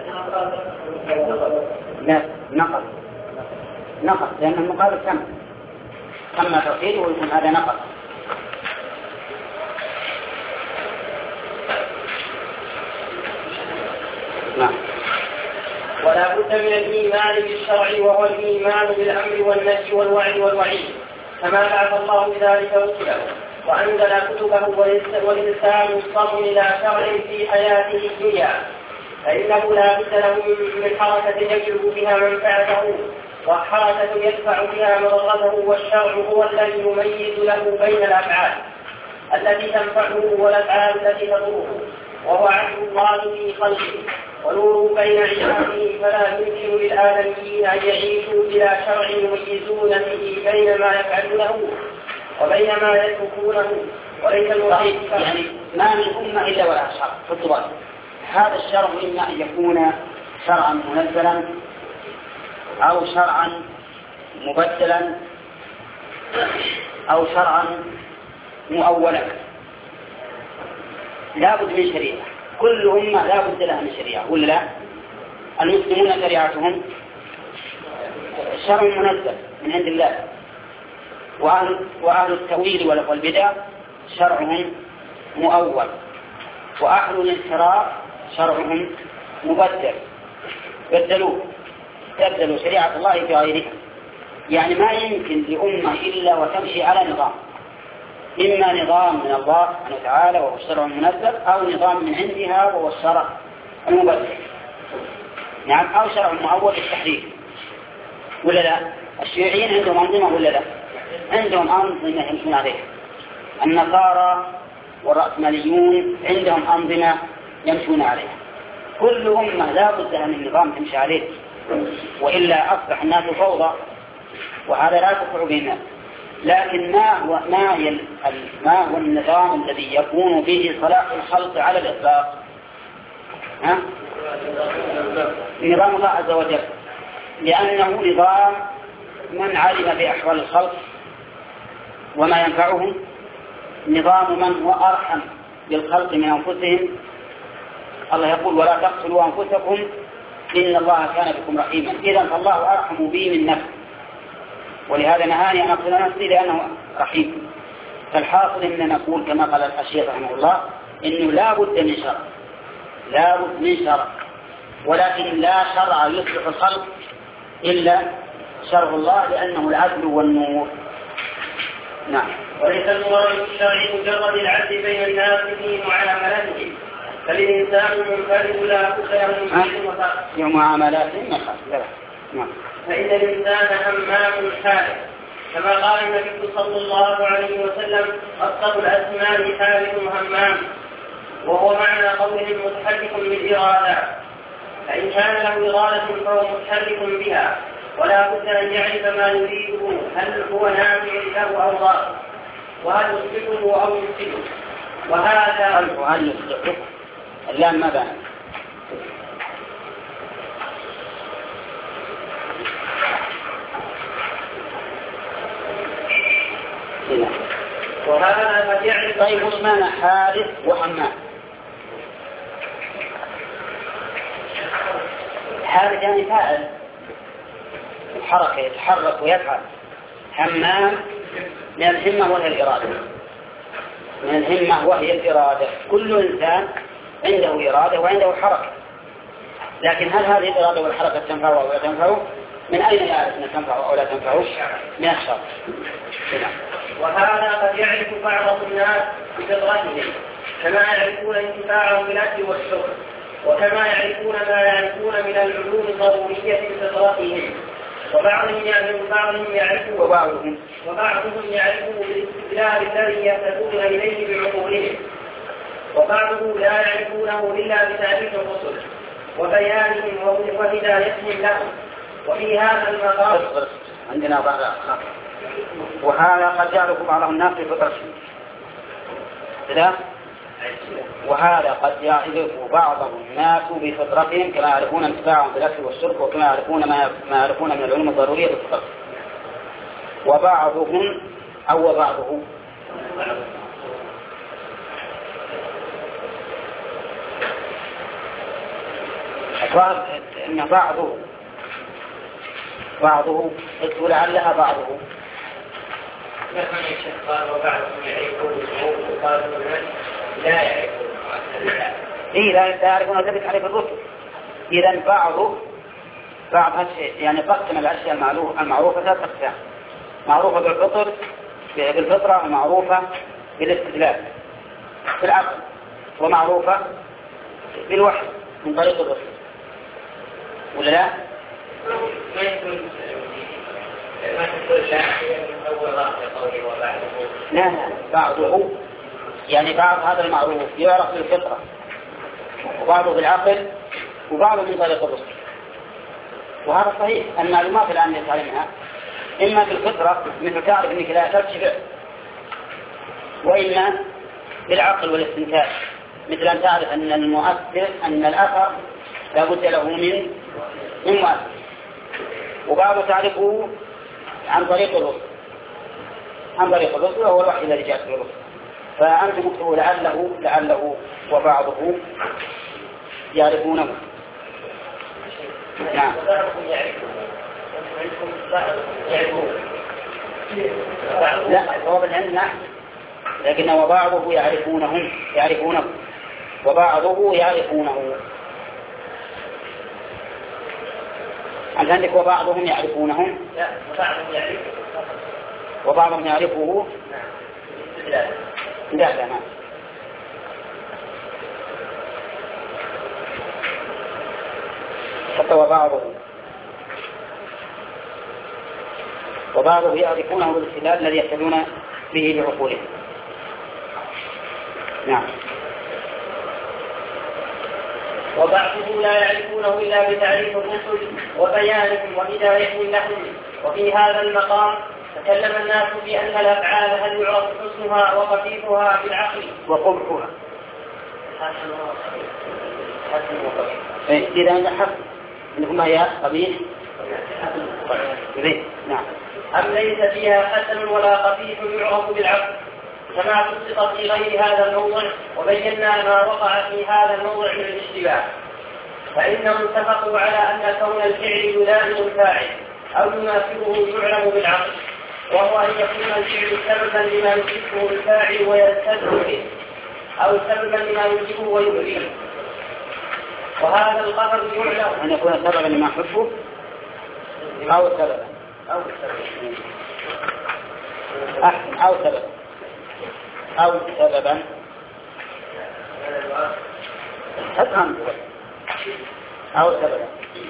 [SPEAKER 1] لا، نقص نقص لأن المقابل كم تم توحيده ويكون هذا نقص. نعم.
[SPEAKER 2] ولا بد من الإيمان بالشرع، وهو الإيمان بالأمر والنهي والوعد والوعيد، كما بعث الله بذلك رسله وأنزل كتبه، والإنسان مضطر إلى شرع في حياته الدنيا، فإنه لا بد له من حركة يجلب بها منفعته وحركة يدفع بها مضرته، والشرع هو الذي يميز له بين الأفعال التي تنفعه والأفعال التي تضره، وهو عدل الله في خلقه ونور بين عباده، فلا يمكن للآدميين أن يعيشوا بلا شرع يميزون به بين ما يفعلونه وبين ما يتركونه. وليس الوحيد
[SPEAKER 1] يعني ما من أمة إلا ولا شرع في الضبط. هذا الشرع إما أن يكون شرعا منزلا أو شرعا مبدلا أو شرعا مؤولا. لا بد من شريعة، كل أمة لا بد لها من شريعة ولا لا؟ المسلمون شريعتهم شرع منزل من عند الله، وأهل, وأهل التأويل والبدع شرعهم مؤول، وأهل الانحراف شرعهم مبدل، بدلوا بدلوا شريعة الله في غيرها. يعني ما يمكن لأمة إلا وتمشي على نظام، إما نظام من الله سبحانه وتعالى وهو الشرع المنزل، أو نظام من عندها وهو الشرع المبدل. نعم، أو شرع مؤول التحريف ولا لا؟ الشيوعيين عندهم أنظمة ولا لا؟ عندهم أنظمة يمشون عليها. النصارى والرأسماليون عندهم أنظمة يمشون عليها. كل أمة لا بد لها من نظام تمشي عليه، وإلا أصبح الناس فوضى، وهذا لا تقع به الناس. لكن ما هو ما هي ما هو النظام الذي يكون به صلاح الخلق على الإطلاق؟ ها؟ نظام الله عز وجل، لأنه نظام من علم بأحوال الخلق وما ينفعهم، نظام من هو أرحم بالخلق من أنفسهم. الله يقول ولا تقتلوا أنفسكم إن الله كان بكم رحيما. إذن فالله أرحم بي من نفسي، ولهذا نهاني أن أقتل نفسي لأنه رحيم. فالحاصل إن نقول كما قال الشيخ رحمه الله إنه لا بد من شرع، لا بد من شرع، ولكن لا شرع يصلح الخلق إلا شرع الله، لأنه العدل والنور. نعم.
[SPEAKER 2] وليس المراد بالشرع مجرد العدل بين الناس في معاملاتهم، فالإنسان منفرد لا بد له من وفاق
[SPEAKER 1] في معاملاتهم. نعم.
[SPEAKER 2] فإن الإنسان همام حالف، كما قال النبي صلى الله عليه وسلم أصدق الأسماء حالف همام، وهو معنى قولهم متحرك بالإرادة. فإن كان له إرادة فهو متحرك بها، ولا بد أن يعرف ما يريده هل هو نافع له أو ضار، وهل يصلحه أو يفسده. وهذا
[SPEAKER 1] هل يصلحه اللام ما بان.
[SPEAKER 2] وهذا قد يعرف.
[SPEAKER 1] طيب وش معنى حارث وحمام؟ حارث يعني فاعل الحركة، يتحرك ويفعل. حمام من الهمة وهي الإرادة، من الهمة وهي الإرادة. كل إنسان عنده إرادة وعنده حركة، لكن هل هذه الإرادة والحركة تنفعه أو لا تنفعه؟ من أين يعرف أن تنفعه أو لا تنفعه؟ من الشرع.
[SPEAKER 2] وهذا قد يعرف بعض الناس بفطرتهم، كما يعرفون انتفاعهم بالأكل والشرب، وكما يعرفون ما يعرفون من العلوم الضرورية بفطرتهم. وبعضهم يعرف بعضهم يعرفه
[SPEAKER 1] وبعضهم
[SPEAKER 2] وبعضهم يعرفه بالاستدلال الذي يهتدون إليه بعقولهم، وبعضهم لا يعرفونه إلا بتعريف الرسل وبيانهم وهدايتهم لهم. وفي هذا المقام
[SPEAKER 1] عندنا بعض آخر. وهذا قد يعرف بعض الناس بفطرتهم، وهذا قد يعرف بعض الناس بفطرتهم كما يعرفون انتفاعهم بالاكل والشرب، وكما يعرفون ما يعرفون من العلوم الضروريه بفطرتهم. وبعضهم او بعضه ان بعضه بعضه قلت لعلها بعضه
[SPEAKER 2] قال وبعضهم يعرفون وقال لا يعرفون.
[SPEAKER 1] إيه لا يعرفون هذا بتعريف الرسل. إذا بعضه بعض هالشيء يعني قسم الأشياء المعروفة ثلاث أقسام: معروفة بالفطر بالفطرة، ومعروفة بالاستدلال بالعقل، ومعروفة بالوحي من طريق الرسل. ولا لا؟
[SPEAKER 2] ما يكون ما تقول لا أول رأس قولي وبعضه.
[SPEAKER 1] لا لا بعضه يعني بعض هذا المعروف يعرف بالفطرة، وبعضه بالعقل، وبعضه من طريق الرسل. وهذا صحيح. المعلومات الآن اللي تعلمها إما بالفطرة مثل تعرف أنك لا ترتفع، وإما بالعقل والاستنتاج مثل أن تعرف أن المؤثر أن الأثر لا بد له من من مؤثر، وبعضه تعرفه عن طريق الرسل عن طريق الرسل وهو الوحي الذي جاء به الرسل. فأنتم مكتبوا لعله لعله وبعضه يعرفونه. نعم. لا الصواب عندنا لكن وبعضه يعرفونه يعرفونه وبعضه يعرفونه. أنت عندك وبعضهم يعرفونهم؟
[SPEAKER 2] لا وبعضهم يعرفه
[SPEAKER 1] وبعضهم يعرفه.
[SPEAKER 2] لا
[SPEAKER 1] لا لا ما حتى وبعضه وبعضه يعرفونه بالاستدلال الذي يهتدون به بعقولهم. نعم.
[SPEAKER 2] وبعضهم لا يعرفونه إلا بتعريف الرسل وبيانهم وهدايتهم لهم. وفي هذا المقام تكلم الناس بأن الأفعال هل يعرف حسنها وخفيفها بالعقل
[SPEAKER 1] وقبحها.
[SPEAKER 2] حسن وخفيف حسن وخفيف
[SPEAKER 1] إذا نحف إنكم هي قبيح. نعم.
[SPEAKER 2] أم ليس فيها حسن ولا خفيف يعرف بالعقل كما بسط في غير هذا الموضع، وبينا ما وقع في هذا الموضع من الاشتباه. فإنهم اتفقوا على أن كون الفعل يلازم الفاعل أو يناسبه يعلم بالعقل، وهو أن يكون الفعل سببا لما يوجبه الفاعل ويلتزم به، أو سببا لما يوجبه ويؤذيه. وهذا القدر يعلم
[SPEAKER 1] أن يكون سببا لما يحبه أو سببا أو سببا أحسن أو سببا أو سببا أفهم أو سببا.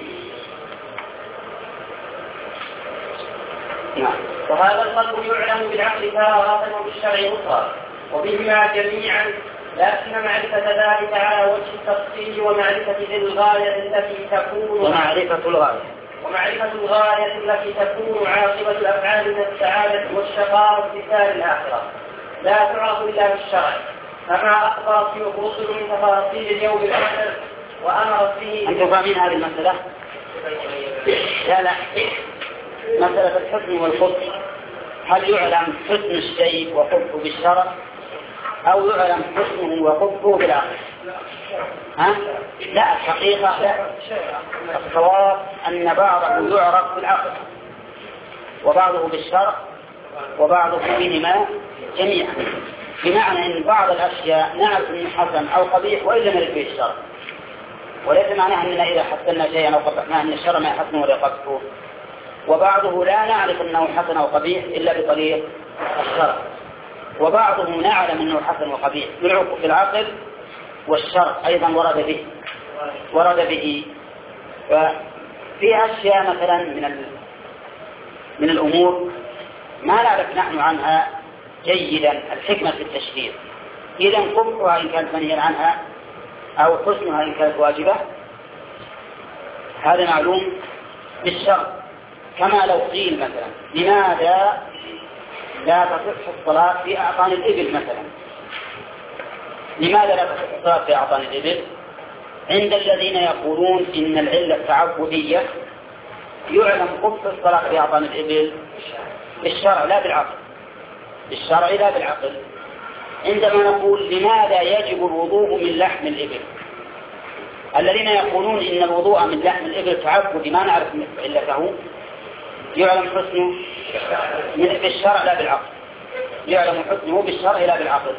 [SPEAKER 1] نعم.
[SPEAKER 2] وهذا القدر يعلم بالعقل تارة وبالشرع أخرى، وبهما جميعا لكن معرفة ذلك على وجه التفصيل ومعرفة ذي الغاية التي تكون
[SPEAKER 1] ومعرفة الغاية
[SPEAKER 2] ومعرفة الغاية التي تكون عاقبة الأفعال من السعادة والشقاء في دار الآخرة لا تعرف إلا بالشرع، كما أخبر فيه الرسل من تفاصيل اليوم الآخر وأمرت به.
[SPEAKER 1] أنتم فاهمين هذه المسألة؟ لا لا مسألة الحسن والقبح، هل يعلم حسن الشيء وقبحه بالشرع أو يعلم حسنه وقبحه بالعقل؟ ها؟ لا الحقيقة لا، الصواب أن بعضه يعرف بالعقل وبعضه بالشرع وبعضه فيهما جميعا، بمعنى أن بعض الأشياء نعرف أنه حسن أو قبيح وإن لم يرد به الشرع، وليس معناه أننا إذا حسنا شيئا أو قبحناه أن الشرع ما يحسنه ولا يقبحه، وبعضه لا نعرف أنه حسن أو قبيح إلا بطريق الشرع، وبعضه نعلم أنه حسن وقبيح بالعقل والشرع أيضا ورد به ورد به ففي أشياء مثلا من من الأمور ما نعرف نحن عنها جيدا الحكمة في التشريع، إذا قبحها إن كانت منهيا عنها أو حسنها إن كانت واجبة هذا معلوم بالشرع. كما لو قيل مثلا لماذا لا تصح الصلاة في أعطان الإبل مثلا، لماذا لا تصح الصلاة في أعطان الإبل؟ عند الذين يقولون إن العلة التعبدية يعلم قبح الصلاة في أعطان الإبل بالشرع لا بالعقل، بالشرع لا بالعقل. عندما نقول لماذا يجب الوضوء من لحم الإبل، الذين يقولون إن الوضوء من لحم الإبل تعبدي ما نعرف علته يعلم حسنه بالشرع لا بالعقل، يعلم حسنه بالشرع لا بالعقل.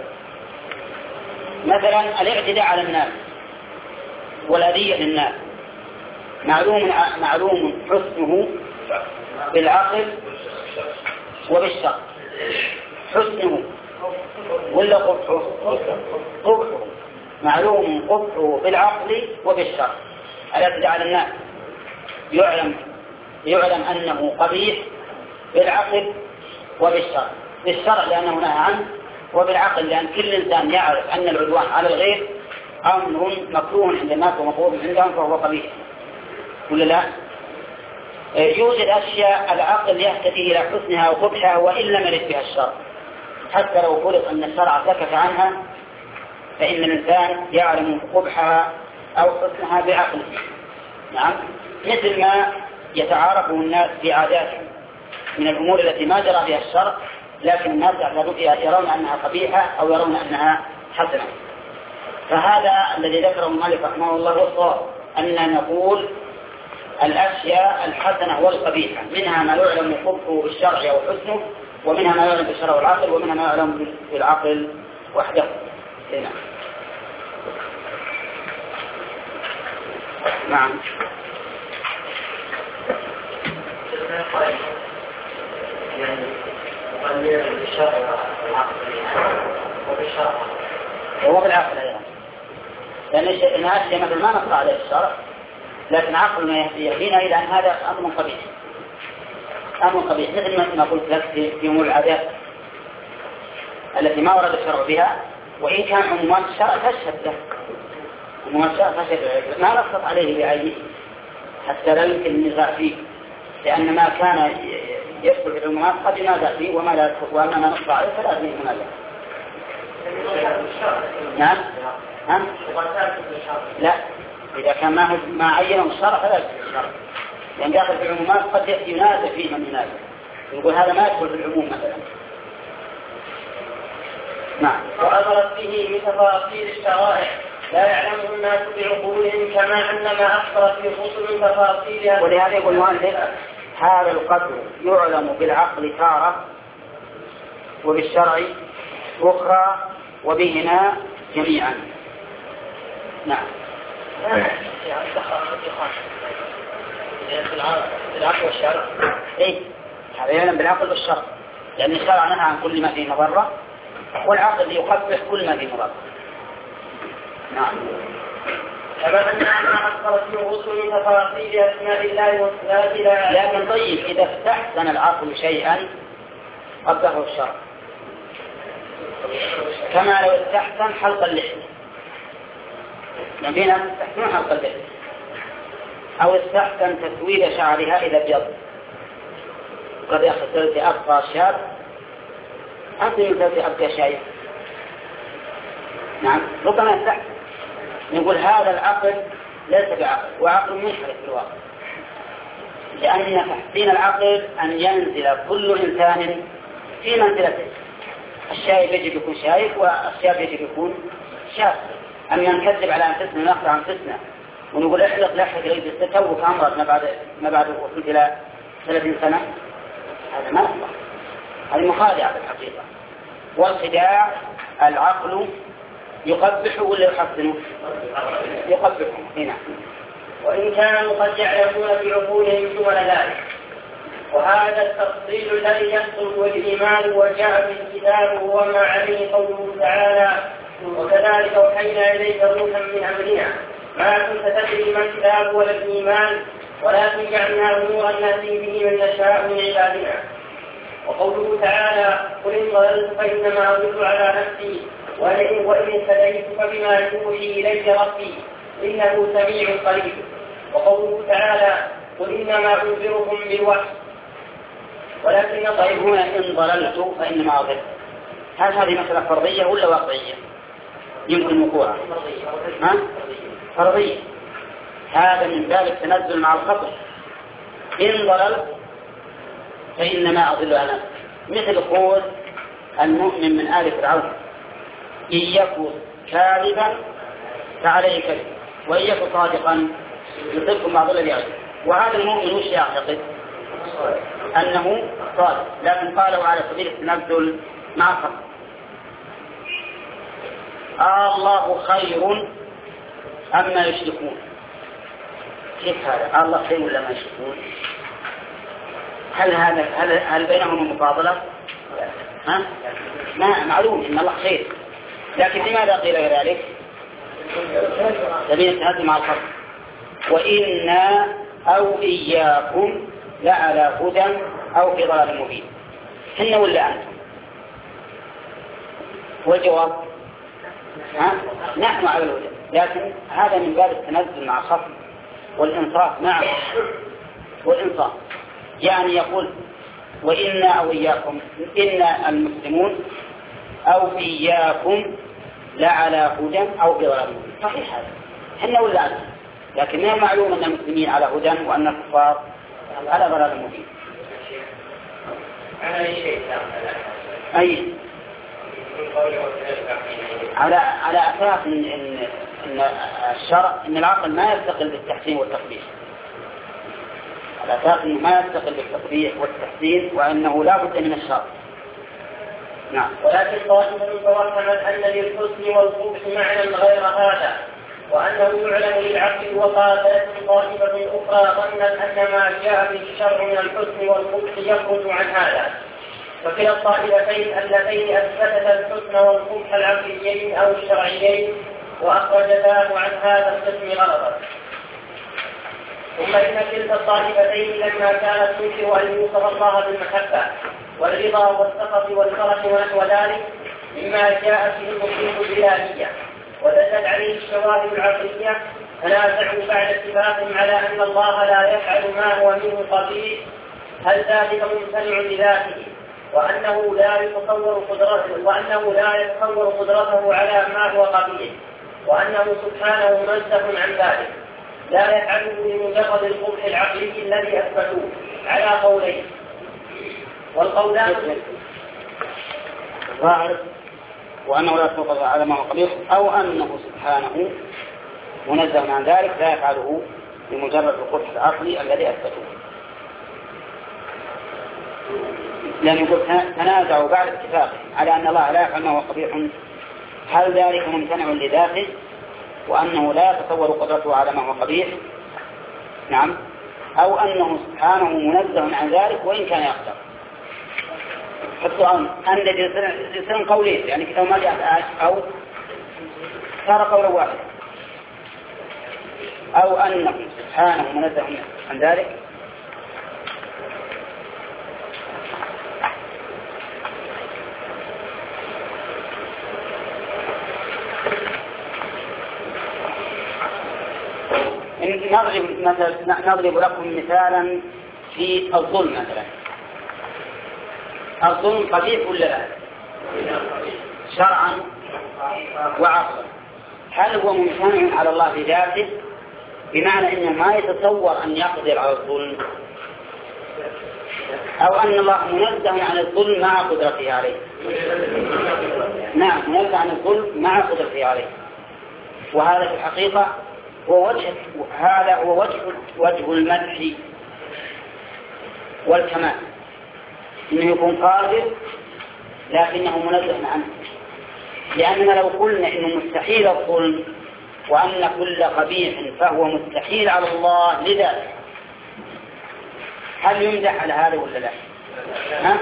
[SPEAKER 1] مثلا الاعتداء على الناس والأذية للناس معلوم معلوم حسنه بالعقل وبالشرع، حسنه ولا قبحه؟ قبحه معلوم قبحه بالعقل وبالشرع. الاعتداء على الناس يعلم يعلم أنه قبيح بالعقل وبالشرع، بالشرع لأنه نهى عنه، وبالعقل لأن كل إنسان يعرف أن العدوان على الغير أمر مكروه عند الناس ومطلوب عندهم فهو قبيح ولا لا؟ يوجد أشياء العقل يهتدي إلى حسنها وقبحها وإن لم يرد بها الشرع، حتى لو فرض أن الشرع سكت عنها فإن الإنسان يعلم قبحها أو حسنها بعقله. نعم، مثل ما يتعارفه الناس في عاداتهم من الأمور التي ما جرى بها الشرع لكن الناس يرون أنها قبيحة أو يرون أنها حسنة. فهذا الذي ذكره المؤلف رحمه الله والصواب أن نقول الأشياء الحسنة والقبيحة منها ما يعلم قبحه بالشرع أو حسنه، ومنها ما يعلم بالشرع والعقل، ومنها ما يعلم بالعقل وحده. هنا. نعم. هو بالعقل أيضا، لأن الأشياء مثل ما نقرأ عليه الشرع لكن عقلنا يهدينا إلى أن هذا أمر قبيح، أمر قبيح مثل ما قلت لك في أمور العادات التي ما ورد الشرع بها، وإن كان عمومات الشرع تشهد له، عمومات الشرع تشهد له، ما نصت عليه بعينه حتى لا يمكن النزاع فيه، لأن ما كان يدخل في العمومات قد ينازع فيه وما لا يدخل، وأما ما نص عليه فلا يمكن المنازع. نعم. ها؟ لا، إذا كان ما ما عينه الشرع فلا يدخل الشرع، لأن داخل في العمومات قد ينازع فيه من ينازع، يقول هذا ما يدخل في العموم مثلا. نعم.
[SPEAKER 2] وأمرت به بتفاصيل الشرائع لا يعلمه الناس بعقولهم، كما أن ما أخبرت به الرسل من تفاصيلها.
[SPEAKER 1] ولهذا يقول المؤلف هذا القدر يعلم بالعقل تارة وبالشرع أخرى وبهما جميعا. نعم.
[SPEAKER 2] بالعقل والشرع.
[SPEAKER 1] إيه هذا يعلم بالعقل والشرع، لأن الشرع نهى عن كل ما فيه مضرة والعقل يقبح كل ما فيه مضرة. نعم.
[SPEAKER 2] كما أن ما أخبرت به الرسل من تفاصيل أسماء الله وصفاته.
[SPEAKER 1] لكن طيب إذا استحسن العقل شيئا قبحه الشرع، كما لو استحسن حلق اللحية، نبينا استحسن حلق اللحية، أو استحسن تسويل شعرها إذا ابيض. قد يخسرت أبقى شاب أنت مثلت أبقى شايف. نعم ربما استحسن نقول هذا العقل ليس بعقل، وعقل منحرف في الواقع، لأن تحسين العقل أن ينزل كل إنسان في منزلته. الشايب يجب يكون شايب، والشاب يجب يكون شاب. أما نكذب على أنفسنا ونخدع أنفسنا ونقول احلق لحية ليس تتوك أمرك ما بعد ما بعد وصلت إلى ثلاثين سنة، هذا ما يصلح، هذه مخادعة في الحقيقة. والخداع العقل يقبح ولا يحسنه؟ يقبحه هنا.
[SPEAKER 2] وإن كانوا قد يعلمون بعقولهم دون ذلك. وهذا التفصيل الذي يحصل والإيمان وجاء في الكتاب هو ما عليه قوله تعالى: وكذلك أوحينا إليك روحا من أمرنا ما كنت تدري ما الكتاب ولا الإيمان ولكن جعلناه نورا نهدي به من نشاء من عبادنا. وقوله تعالى: قل إن ضللت فإنما أضل على نفسي وإن اهتديت فبما يوحي إلي ربي إنه سميع قريب. وقوله تعالى: قل إنما أنذركم بالوحي ولكن
[SPEAKER 1] طيب هنا إن ضللت فإنما أضل، هل هذه مسألة فرضية ولا واقعية؟ يمكن وقوعها ها؟ فرضية. هذا من باب التنزل مع الخطر. إن ضللت فإنما أضل على نفسي، مثل قول المؤمن من آل فرعون: إن يكن كاذبا فعليه كذب وإن يكن صادقا يصيبكم بعض الذي يعلم. وهذا المؤمن وش يعتقد؟ أنه صادق، لكن قاله على سبيل التنزل مع الخطر. آه الله خير أما يشركون. كيف هذا؟ آه الله خير ولا ما يشركون؟ هل هذا هل, هل بينهم مفاضلة؟ ها؟ ما معلوم إن الله خير، لكن لماذا قيل ذلك؟ سبيل التنزل مع الخطر. وإنا أو إياكم لعلى هدى أو في ضلال مبين. هن ولا أنتم؟ والجواب ها؟ نحن على الهدى، لكن هذا من باب التنزل مع الخطر والإنصاف معه. والإنصاف يعني يقول: وإنا أو إياكم، إنا المسلمون أو إياكم لعلى هدى أو في ضلال مبين. صحيح هذا، هن ولا أنتم؟ لكن ما معلوم أن المسلمين على هدى وأن الكفار على ضلال مبين. أي على على أساس إن, إن, إن الشرع إن العقل ما يستقل بالتحسين والتقبيح، على أساس إنه ما يستقل بالتقبيح والتحسين وأنه لا بد من الشرع. نعم.
[SPEAKER 2] ولكن طائفة توهمت أن للحسن والقبح معنى غير هذا، وأنه يعلم للعقل، وقالت طائفة أخرى ظنت أن ما جاء به الشرع من الحسن والقبح يخرج عن هذا. فكلا الطائفتين اللتين أثبتتا الحسن والقبح العقليين أو الشرعيين وأخرجتاه عن هذا القسم غلطا. ثم إن كلتا الطائفتين لما كانت تنكر أن يوصف الله بالمحبة والرضا والسخط والفرح ونحو ذلك مما جاء فيه النصوص الإلهية ودلت عليه الشواهد العقلية، تنازعوا بعد اتفاق على أن الله لا يفعل ما هو منه قبيح، هل ذلك ممتنع لذاته، وأنه لا يتصور قدرته وأنه لا يتصور قدرته على ما هو قبيح، وأنه سبحانه منزه عن ذلك، لا يفعله لمجرد القبح العقلي الذي أثبتوه على قولين. والقولان
[SPEAKER 1] ظاهر وأنه لا يتصور على ما هو قبيح، أو أنه سبحانه منزه عن ذلك لا يفعله لمجرد القبح العقلي الذي أثبتوه. لأن يقول تنازعوا بعد اتفاق على أن الله لا يفعل ما هو قبيح، هل ذلك ممتنع لذاته وأنه لا يتصور قدرته على ما هو قبيح؟ نعم. أو أنه سبحانه منزه عن ذلك وإن كان يقدر. حتى أن جلسان قولين، يعني كتاب ما جاءت أو صار قولا واحد، أو أنه سبحانه منزه عن ذلك نضرب مثلا نضرب لكم مثالا في الظلم مثلا. الظلم قبيح ولا لا؟ شرعا وعقلا. هل هو ممتنع على الله بذاته بمعنى انه ما يتصور ان يقدر على الظلم، او ان الله منزه عن الظلم مع قدرته عليه؟ نعم، منزه عن الظلم مع قدرته عليه. وهذا في الحقيقة هو وجه هذا هو وجه وجه المدح والكمال، انه يكون قادر لكنه منزه عنه. لأننا لو قلنا إنه مستحيل الظلم وأن كل قبيح فهو مستحيل على الله لذلك، هل يمدح على هذا ولا لا؟ ها؟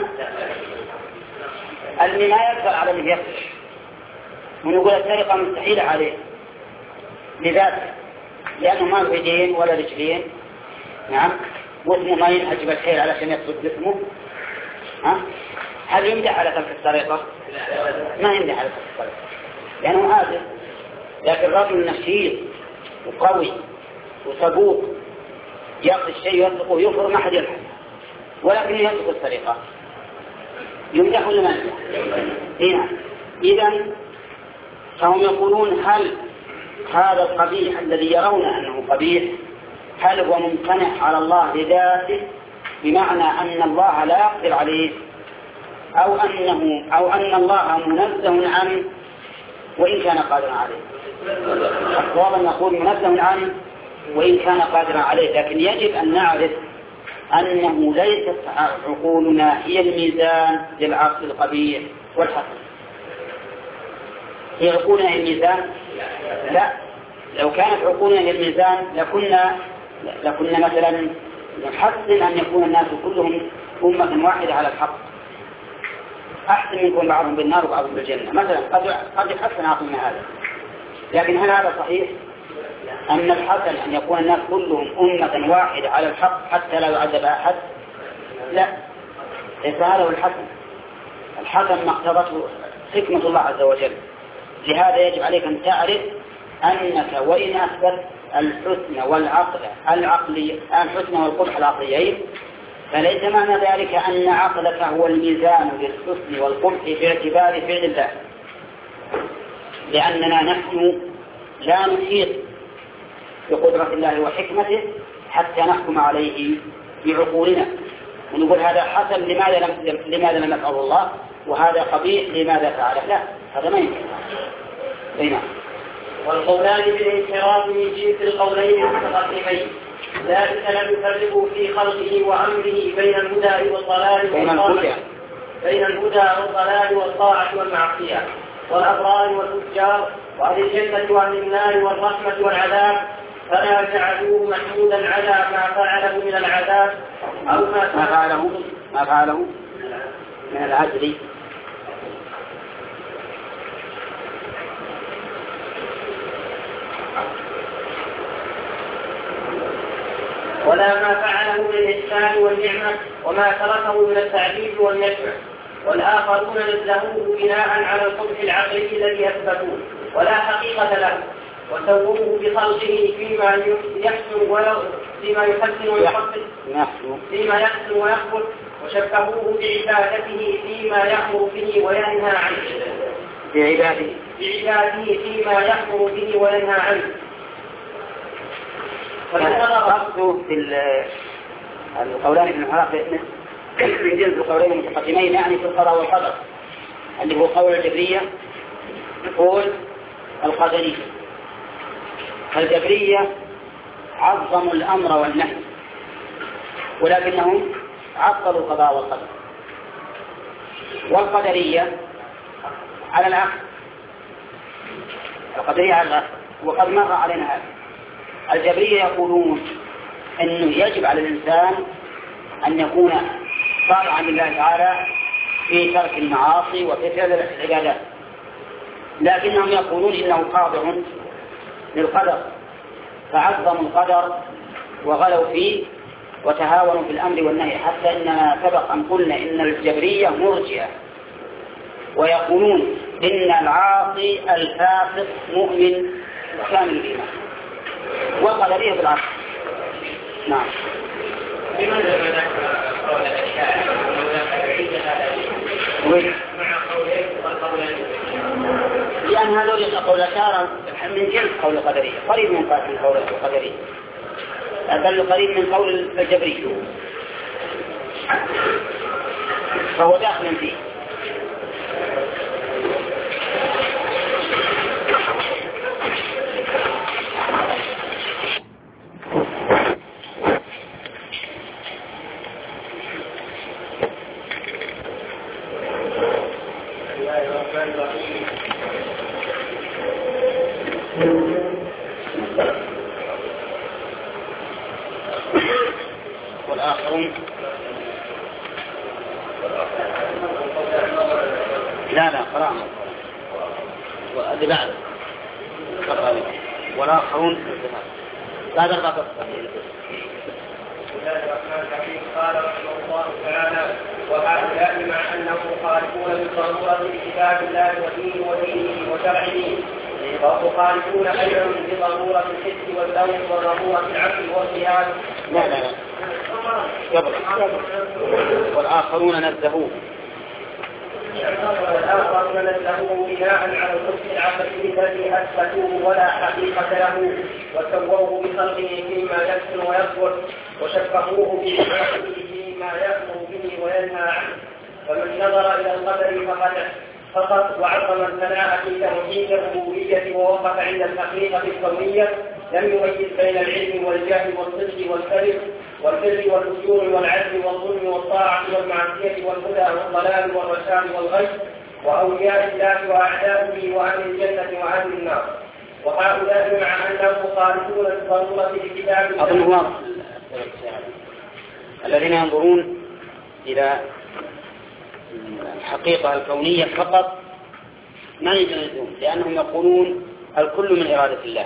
[SPEAKER 1] اللي ما يقدر على اللي يقدر ونقول السرقة مستحيلة عليه لذلك، لأنه ما له يدين ولا رجلين، نعم، واسمه ما ينهج بالحيل علشان يقصد جسمه. ها؟ هل يمدح على ترك السرقة؟ ما يمدح على ترك السرقة لأنه عادل. لكن رجل نشيط وقوي وصبوط يأخذ الشيء يصدقه يفر ما حد يلحق، ولكن يصدق السرقة يمدح ولا ما يمدح؟ هنا إذن فهم يقولون هل هذا القبيح الذي يرون أنه قبيح هل هو ممتنع على الله لذاته بمعنى أن الله لا يقدر عليه، أو أنه أو أن الله منزه عنه وإن كان قادرا عليه؟ الصواب نقول منزه عنه وإن كان قادرا عليه، لكن يجب أن نعرف أنه ليست عقولنا هي الميزان للعقل القبيح والحسن. هي عقولنا هي الميزان؟ لا، لو كانت عقولنا هي الميزان لكنا لكنا مثلا نحسن أن يكون الناس كلهم أمة واحدة على الحق، أحسن منكم بعضهم بالنار وبعضهم بالجنة مثلا، قد قد يحسن عقلنا هذا. لكن هل هذا صحيح؟ أن الحسن أن يكون الناس كلهم أمة واحدة على الحق حتى لا يعذب أحد؟ لا، ليس هذا هو الحسن. الحسن ما اقتضته حكمة الله عز وجل. لهذا يجب عليك أن تعرف أنك وإن أثبت الحسن والعقل العقلي الحسن والقبح العقليين، فليس معنى ذلك أن عقلك هو الميزان للحسن والقبح باعتبار فعل الله، لأننا نحن لا نحيط بقدرة الله وحكمته حتى نحكم عليه بعقولنا ونقول هذا حسن لماذا لم لماذا لم يفعله الله، وهذا قبيح لماذا فعله. لا، هذا ما يمكن. هنا
[SPEAKER 2] والقولان بالانحراف من جنس القولين المتقدمين، ذلك لم يفرقوا في خلقه وأمره بين الهدى والضلال والطاعة بين الهدى والضلال والطاعة والمعصية والأبرار والفجار وأهل الجنة وأهل النار والرحمة والعذاب، فلا جعلوه محمودا على ما فعله من العذاب أو ما
[SPEAKER 1] فعله ما فعله من العدل
[SPEAKER 2] ولا ما فعله من الإحسان والنعمة وما تركه من التعذيب والنشر، والآخرون نزلوه بناء على القبح العقلي الذي أثبتوه ولا حقيقة له، وسووه بخلقه فيما يحسن فيما يحسن ويحسن فيما يحسن ويخبث، وشبهوه بعبادته فيما يأمر به وينهى عنه
[SPEAKER 1] بعباده
[SPEAKER 2] بعباده فيما يأمر به وينهى عنه.
[SPEAKER 1] فالقصد في القولان ابن الحراق من جنس القولين المتقدمين، يعني في القضاء والقدر، اللي هو قول الجبرية يقول القدرية. الجبرية عظموا الأمر والنهي ولكنهم عطلوا القضاء والقدر. والقدرية على العكس، القدرية على العكس، وقد مر علينا هذا. الجبرية يقولون أنه يجب على الإنسان أن يكون طاعا لله تعالى في ترك المعاصي وفي فعل العبادات، لكنهم يقولون إنه خاضع للقدر، فعظموا القدر وغلوا فيه وتهاونوا في الأمر والنهي، حتى إننا سبق أن قلنا إن الجبرية مرجئة، ويقولون إن العاصي الفاسق مؤمن كامل الإيمان. والقدرية بالعكس. نعم.
[SPEAKER 2] لماذا ما ذكر قول الأشاعرة مع قولين والقولين؟
[SPEAKER 1] لأن هذول قول الأشاعرة من جنس قول القدرية، قريب من قول القدرية، بل قريب من قول الجبري، فهو داخل فيه. والآخرون لا لا قرآن وأدي بعد والآخرون بعد أربعة أفضل.
[SPEAKER 2] قال رحمه الله تعالى: وهؤلاء مع أنهم خالفون بالضرورة لكتاب الله ودينه ودينه وشرعه، ويخالفون أيضا بضرورة الحس والذوق وضرورة العقل والقياس.
[SPEAKER 1] لا لا لا قبل والآخرون نزهوه
[SPEAKER 2] والآخرون نزهوه بناء على الحس العقلي الذي أثبتوه ولا حقيقة له، وسووه بخلقه فيما يحسن ويكبر، وشبهوه بعباده فيما يأمر به وينهى عنه. فمن نظر إلى القدر فقد فقط وعظم الثناء في توحيد الربوبية ووقف عند الحقيقة الكونية لم يميز بين العلم والجهل والصدق والكذب والبر والفجور والعدل والظلم والطاعة والمعصية والهدى والضلال والرشاد والغي، وأولياء الله وأعداؤه وأهل الجنة وأهل النار. وهؤلاء مع أنهم خالفون الضرورة لكتاب
[SPEAKER 1] الله الذين ينظرون إلى الحقيقة الكونية فقط ما يجوزون، لأنهم يقولون الكل من إرادة الله،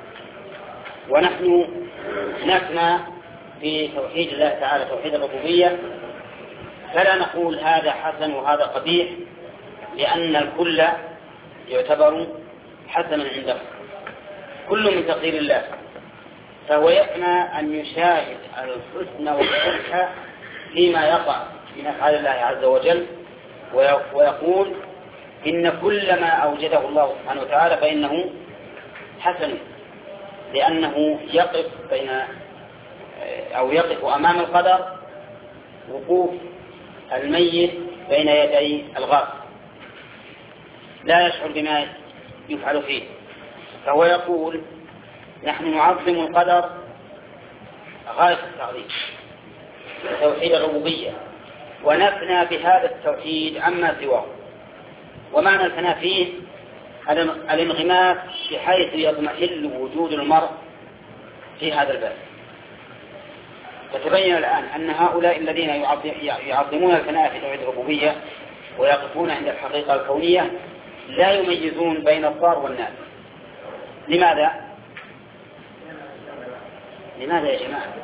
[SPEAKER 1] ونحن نثنى في توحيد الله تعالى توحيد الربوبية، فلا نقول هذا حسن وهذا قبيح، لأن الكل يعتبر حسنا عنده، كل من تقدير الله، فهو يثنى أن يشاهد الحسن والقبح فيما يقع من أفعال الله عز وجل، ويقول إن كل ما أوجده الله سبحانه وتعالى فإنه حسن، لأنه يقف بين أو يقف أمام القدر وقوف الميت بين يدي الغاصب، لا يشعر بما يفعل فيه، فهو يقول نحن نعظم القدر غاية التعظيم توحيد الربوبية، ونفنى بهذا التوحيد عما سواه. ومعنى الفناء فيه الانغماس بحيث يضمحل وجود المرء في هذا الباب. وتبين الآن أن هؤلاء الذين يعظمون الفناء في توحيد الربوبية ويقفون عند الحقيقة الكونية لا يميزون بين الضار والنافع. لماذا؟ لماذا يا جماعة؟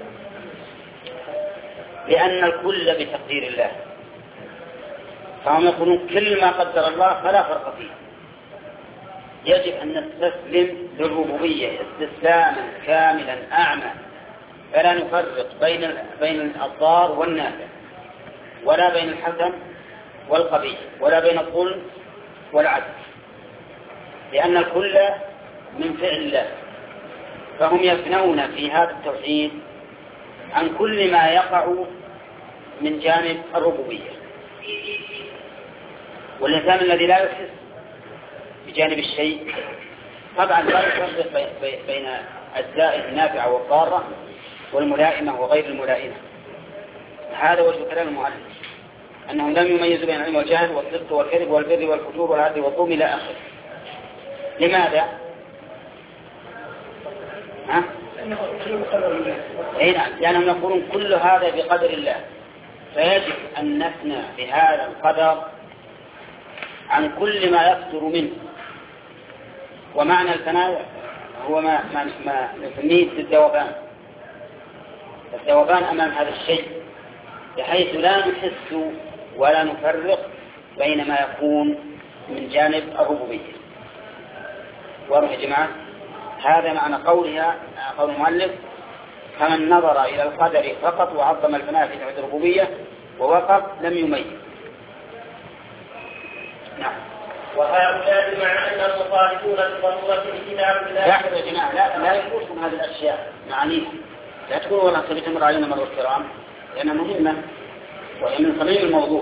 [SPEAKER 1] لأن الكل بتقدير الله، فهم يقولون كل ما قدر الله فلا فرق فيه، يجب أن نستسلم للربوبية استسلاما كاملا أعمى، فلا نفرق بين بين الضار والنافع، ولا بين الحسن والقبيح، ولا بين الظلم والعدل، لأن الكل من فعل الله، فهم يفنون في هذا التوحيد عن كل ما يقع من جانب الربوبية. والإنسان الذي لا يحس بجانب الشيء طبعا لا يفرق بين أجزاء النافعة والضارة والملائمة وغير الملائمة. هذا وجه كلام المؤلف، أنهم لم يميزوا بين العلم والجهل والصدق والكذب والبر والفجور والعدل والظلم إلى آخره. لماذا؟ ها؟ أي نعم، لأنهم يقولون كل هذا بقدر الله، فيجب أن نثنى بهذا القدر عن كل ما يصدر منه. ومعنى الفناء هو ما, ما, ما نسميه الذوبان، الذوبان أمام هذا الشيء، بحيث لا نحس ولا نفرق بين ما يكون من جانب الربوبية. واضح يا جماعة؟ هذا معنى قولها قول المؤلف فمن نظر إلى القدر فقط وعظم الفناء في توحيد الربوبية ووقف لم يميز. نعم.
[SPEAKER 2] وهؤلاء مع أن المخالفون بضرورة الكتاب
[SPEAKER 1] لا يحفظ يا جماعة لا, لا يفوتكم هذه الأشياء معانيها، لا تقولوا والله سبتمر علينا مرة الكرام لأنها مهمة وهي من صميم الموضوع،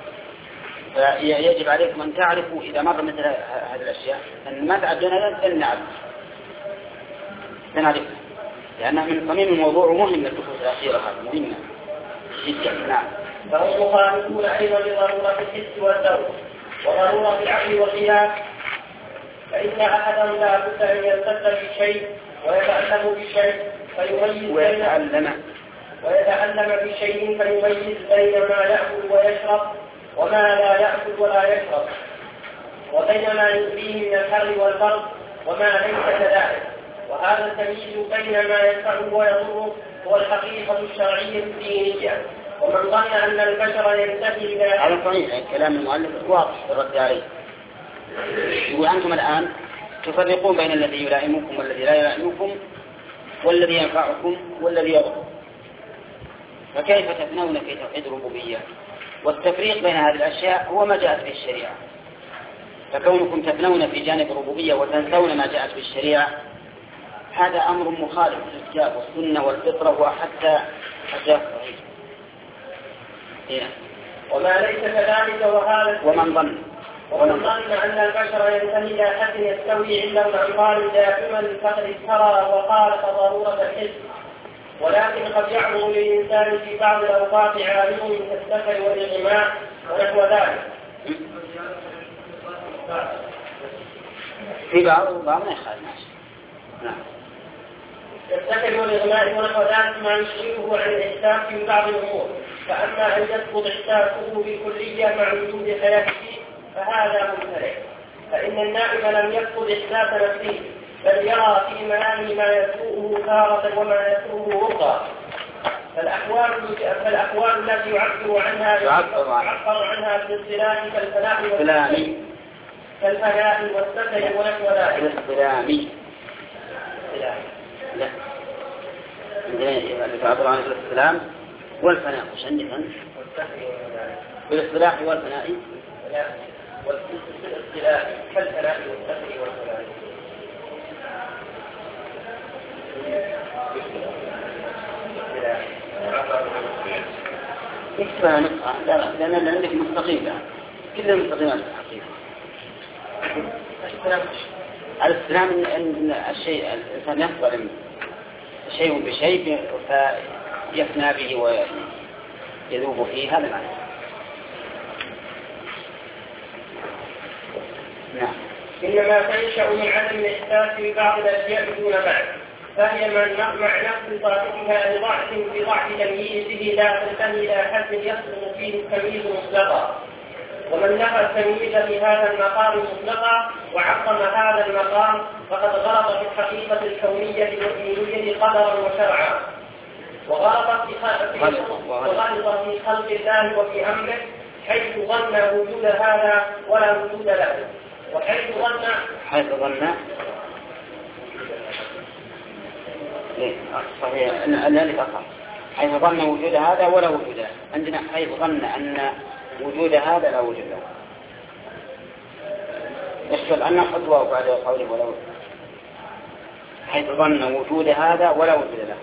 [SPEAKER 1] فيجب عليكم أن تعرفوا إذا مر مثل هذه الأشياء أن ما تعدنا لن نعرف لن نعرف لأنها من صميم الموضوع ومهمة الدخول الأخيرة هذه مهمة جدا. نعم.
[SPEAKER 2] فهم مخالفون أيضا لضرورة الحس والذوق وضرورة العقل والقياس، فإن أحدهم لا بد أن يلتزم بالشيء ويتعلم بالشيء فيميز
[SPEAKER 1] ويتعلم
[SPEAKER 2] ويتعلم بشيء فيميز بين ما يأكل ويشرب وما لا يأكل ولا يشرب، وبين ما يؤذيه من الحر والبرد وما ليس كذلك. وهذا التمييز بين ما ينفعه ويضره هو الحقيقة الشرعية الدينية. ومن ظن أن البشر ينتهي إلى
[SPEAKER 1] هذا صحيح كلام المؤلف واضح الرد عليه. يقول أنتم الآن تفرقون بين الذي يلائمكم والذي لا يلائمكم والذي ينفعكم والذي يضركم، فكيف تفنون في توحيد الربوبية؟ والتفريق بين هذه الأشياء هو ما جاءت به الشريعة، فكونكم تفنون في جانب الربوبية وتنسون ما جاءت به الشريعة هذا أمر مخالف للكتاب والسنة والفطرة وحتى حتى الصحيح.
[SPEAKER 2] وما ليس كذلك وهذا
[SPEAKER 1] ومن ظن
[SPEAKER 2] ومن ظن أن البشر ينتهي إلى حد يستوي عند الأنظار دائما فقد افترى وخالف ضرورة الحس، ولكن قد يعظم للإنسان في بعض الأوقات عالم كالسفر والإغماء ونحو ذلك.
[SPEAKER 1] في بعض بعض ما يخالف. نعم.
[SPEAKER 2] كالسفر والإغماء ونحو ذلك ما يشغله عن الإحساس في بعض الأمور، فأما أن يسقط إحساسه بالكلية مع وجود حياته فهذا ممتنع، فإن النائم لم يفقد إحساس نفسه بل يرى في منامه ما يسوءه تارة وما يسوءه أخرى. فالأحوال فالأحوال التي يعبر عنها يعبر عنها بالاصطلاح كالفناء والسفر كالفناء والسفر ونحو ذلك.
[SPEAKER 1] الاصطلاحي لا عندنا يعبر عن الاصطلاح والفناء وش عندك أنت؟ بالاصطلاح والفناء
[SPEAKER 2] لا والاصطلاح كالفناء والسفر والفناء.
[SPEAKER 1] اكتبها نقطة لا لا لأن عندك مستقيم كلها مستقيمات الحقيقة. الاستلام أن الشيء الإنسان يصل شيء بشيء فيفنى به ويذوب فيه، هذا معنى. نعم.
[SPEAKER 2] إنما تنشأ من عدم الإحساس ببعض الأشياء دون بعد، فهي من مع نفس صاحبها لضعف بضعف تمييزه لا تنتهي إلى حد يصل فيه التمييز مطلقا. ومن نفى التمييز في هذا المقام مطلقا وعظم هذا المقام فقد غلط في الحقيقة الكونية والدينية قدرا وشرعا، وغلط في خلق الله وفي أمره حيث ظن وجود هذا ولا وجود له، وحيث ظن
[SPEAKER 1] حيث ظن إيه صحيح أن ذلك أصح حيث ظن وجود هذا ولا وجود له. عندنا حيث ظن أن وجود هذا لا وجود له، يشتغل أن خطوة بعد قوله ولا وجود، حيث ظن وجود هذا ولا وجود له.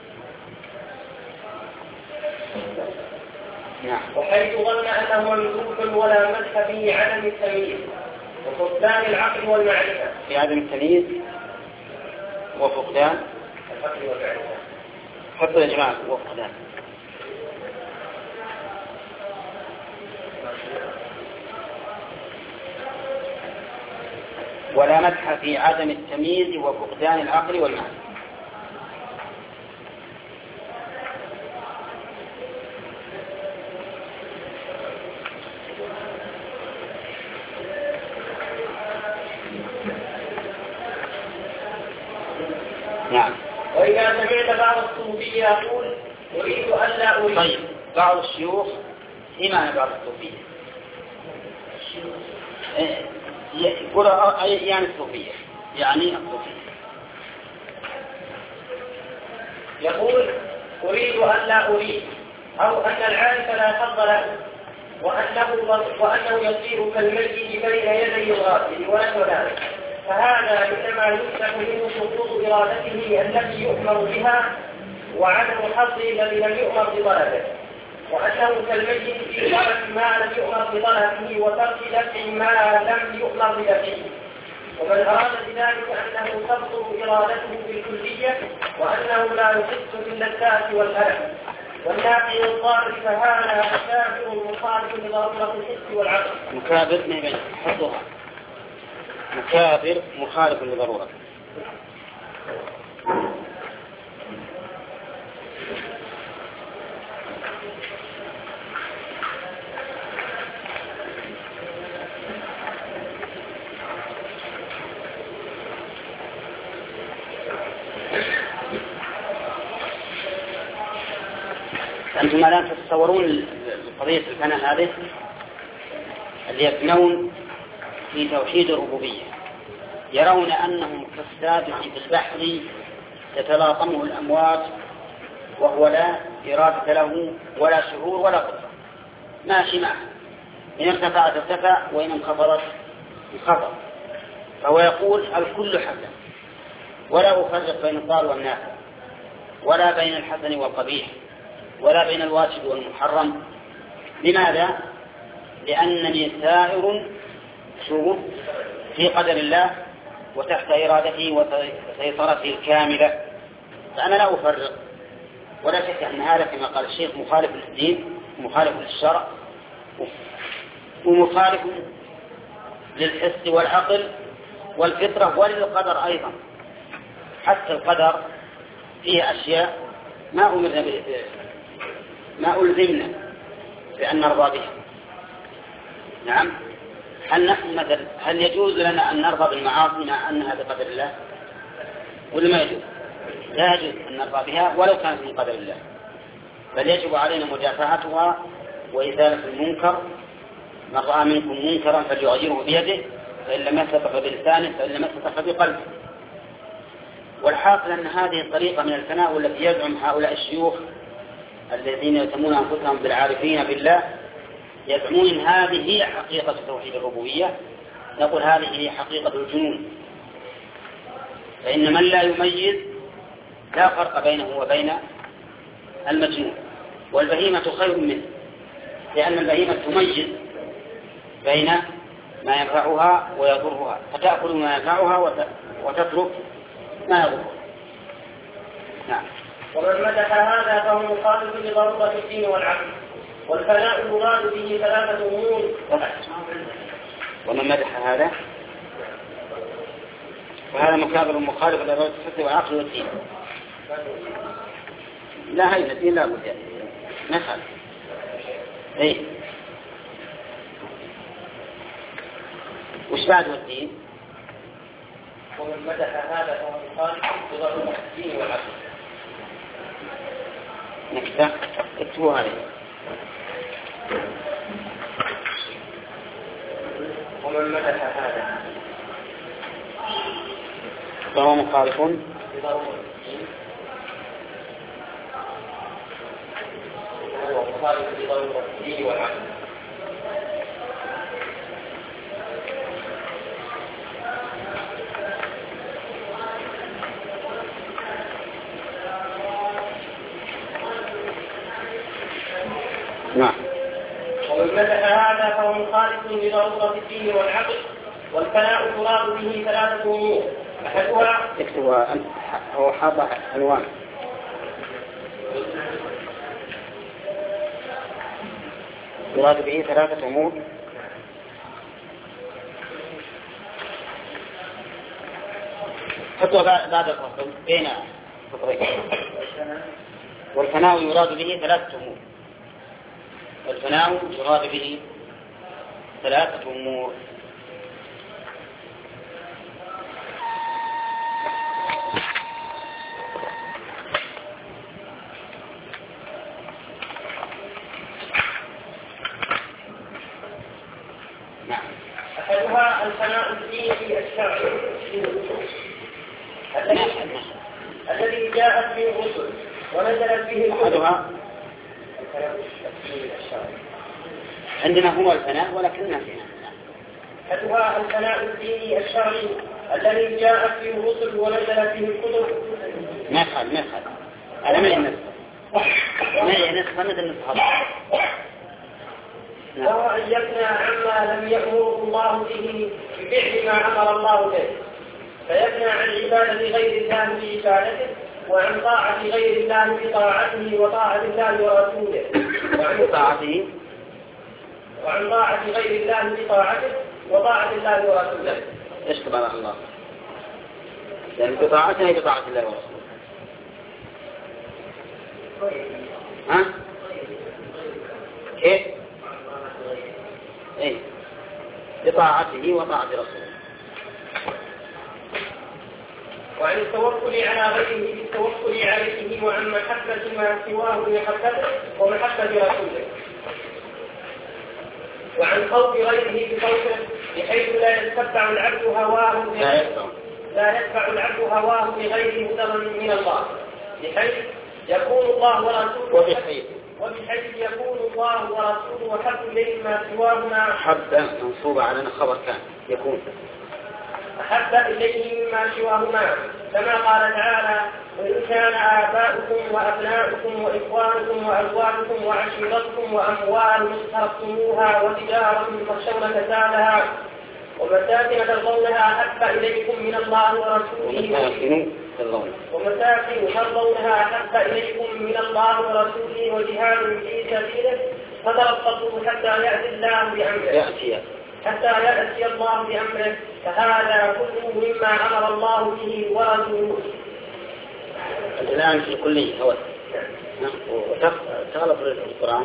[SPEAKER 1] نعم.
[SPEAKER 2] وحيث ظن أنه مملوك ولا مدح به عدم التمييز وفقدان العقل والمعرفة.
[SPEAKER 1] في عدم التمييز وفقدان
[SPEAKER 2] العقل والمعرفة.
[SPEAKER 1] حطوا يا جماعة وفقدان. ولا مدح في عدم التمييز وفقدان العقل والمعرفة. نعم.
[SPEAKER 2] وإذا سمعت بعض الصوفية يقول أريد ألا أريد.
[SPEAKER 1] طيب بعض الشيوخ إيه معنى بعض الصوفية؟ يقول يعني الصوفية يعني الصوفية
[SPEAKER 2] يقول أريد أن لا أريد، أو أن العارف لا حظ له، وأنه, وأنه يصير كالميت بين يدي الغاسل ونحو ذلك، فهذا إنما يمسك منه سقوط إرادته التي يؤمر بها وعدم حظه الذي لم يؤمر بطلبه، وأنه كالميت في طلب ما لم يؤمر بطلبه وترك دفع ما لم يؤمر بدفعه. ومن أراد بذلك أنه تبطل إرادته بالكلية وأنه لا يحس باللذات والألم والنافع والضار، فهذا مكابر مخالف لضرورة الحس والعقل.
[SPEAKER 1] مكابر ما بين حظها مكابر مخالف لضرورة. أنتم الآن تتصورون قضية الفناء هذه اللي يبنون في توحيد الربوبية، يرون أنهم كالسابح في البحر تتلاطمه الأمواج وهو لا إرادة له ولا شعور ولا قدرة، ماشي معه، إن ارتفعت ارتفع وإن انخفضت انخفض. فهو يقول الكل حسن، ولا أفرق بين الضار والنافع، ولا بين الحسن والقبيح، ولا بين الواجب والمحرم. لماذا؟ لأنني سائر شو في قدر الله وتحت إرادته وسيطرته الكاملة، فأنا لا أفرق. ولا شك أن هذا كما قال الشيخ مخالف للدين، مخالف للشرع، ومخالف للحس والعقل والفطرة وللقدر أيضا. حتى القدر فيه أشياء ما أمرنا ما ألزمنا بأن نرضى بها. نعم، هل نحن مثلا هل يجوز لنا أن نرضى بالمعاصي مع أنها بقدر الله ولا ما يجوز؟ لا يجوز أن نرضى بها ولو كانت من قدر الله، بل يجب علينا مدافعتها وإزالة المنكر. من رأى منكم منكرا فليغيره بيده، فإن لم يستطع بلسانه، فإن لم يستطع بقلبه. والحاصل أن هذه الطريقة من الفناء والتي يزعم هؤلاء الشيوخ الذين يسمون أنفسهم بالعارفين بالله، يزعمون أن هذه هي حقيقة توحيد الربوبية. نقول هذه هي حقيقة الجنون، فإن من لا يميز لا فرق بينه وبين المجنون، والبهيمة خير منه، لأن البهيمة تميز بين ما ينفعها ويضرها، فتأكل ما ينفعها وتترك ما يضرها. نعم.
[SPEAKER 2] ومن مدح هذا فهو مخالف لضرورة الدين والعقل، والفناء المراد به ثلاثة أمور.
[SPEAKER 1] ومن مدح هذا وهذا مكابر مخالف لضرورة الحس والعقل والدين. لا هي الدين لا بد نفعل. ايه وش بعد الدين؟
[SPEAKER 2] ومن مدح هذا فهو مخالف لضرورة الدين والعقل.
[SPEAKER 1] نكتة اكتبوا هذه.
[SPEAKER 2] ومن مدح هذا
[SPEAKER 1] فهو مخالف
[SPEAKER 2] لضرورة الدين وهو مخالف لضرورة الدين والعقل.
[SPEAKER 1] نعم.
[SPEAKER 2] ومن مدح هذا فهو مخالف لضرورة الدين والعقل، والفناء المراد به ثلاثة أمور. أحدها
[SPEAKER 1] اكتبها هو حاطة عنوان. يراد به ثلاثة أمور. حطوا بعد الفصل بين فصلين. والفناء يراد به ثلاثة أمور. والفناء يراد به ثلاثة أمور. نعم.
[SPEAKER 2] أحدها الفناء الديني الشرعي الذي جاءت به الرسل ونزلت به الكتب.
[SPEAKER 1] أحدها عندنا هو الفناء ولكن ما فينا.
[SPEAKER 2] أحدها الفناء الديني الشرعي الذي جاء فيه الرسل ونزلت به الكتب.
[SPEAKER 1] ما يفعل ما يفعل هذا ما ينسخ ما ينسخ فند النسخ.
[SPEAKER 2] وهو أن يبنى عما لم يأمره الله به بفعل ما أمر الله به، فيبنى عن عبادة غير الله بعبادته، وعن طاعة غير الله بطاعته وطاعة الله ورسوله،
[SPEAKER 1] وعن طاعته
[SPEAKER 2] وعن طاعة غير الله بطاعته وطاعة الله ورسوله.
[SPEAKER 1] إيش تبارك الله؟ لأن بطاعته هي بطاعة الله ورسوله. ها؟ كيف؟ إيه؟ بطاعته وطاعة رسوله.
[SPEAKER 2] وعن التوكل على غيره بالتوكل عليه، وعن محبة ما سواه بمحبته ومحبة رسوله، وعن خوف غيره بخوفه بحيث لا يتبع العبد هواه
[SPEAKER 1] لا يتبع
[SPEAKER 2] لا يتبع العبد هواه بغير هدى من الله، بحيث يكون الله ورسوله
[SPEAKER 1] وبحيث
[SPEAKER 2] وبحيث يكون الله ورسوله وحب إليه ما سواهما.
[SPEAKER 1] حب منصوبة على خبر كان يكون
[SPEAKER 2] أحب إليه مما سواهما، كما قال تعالى: وإن كان آباؤكم وأبناؤكم وإخوانكم وأزواجكم وعشيرتكم وأموال اقترفتموها وتجارة تخشون كسادها ومساكن ترضونها أحب إليكم من الله ورسوله ومساكن ترضونها أحب إليكم من الله ورسوله وجهاد في سبيله فتربصوا حتى يأتي الله بأمره حتى يأتي الله بأمره فهذا كله مما أمر الله به ورسوله.
[SPEAKER 1] الآن في كلية هو وتغلط القرآن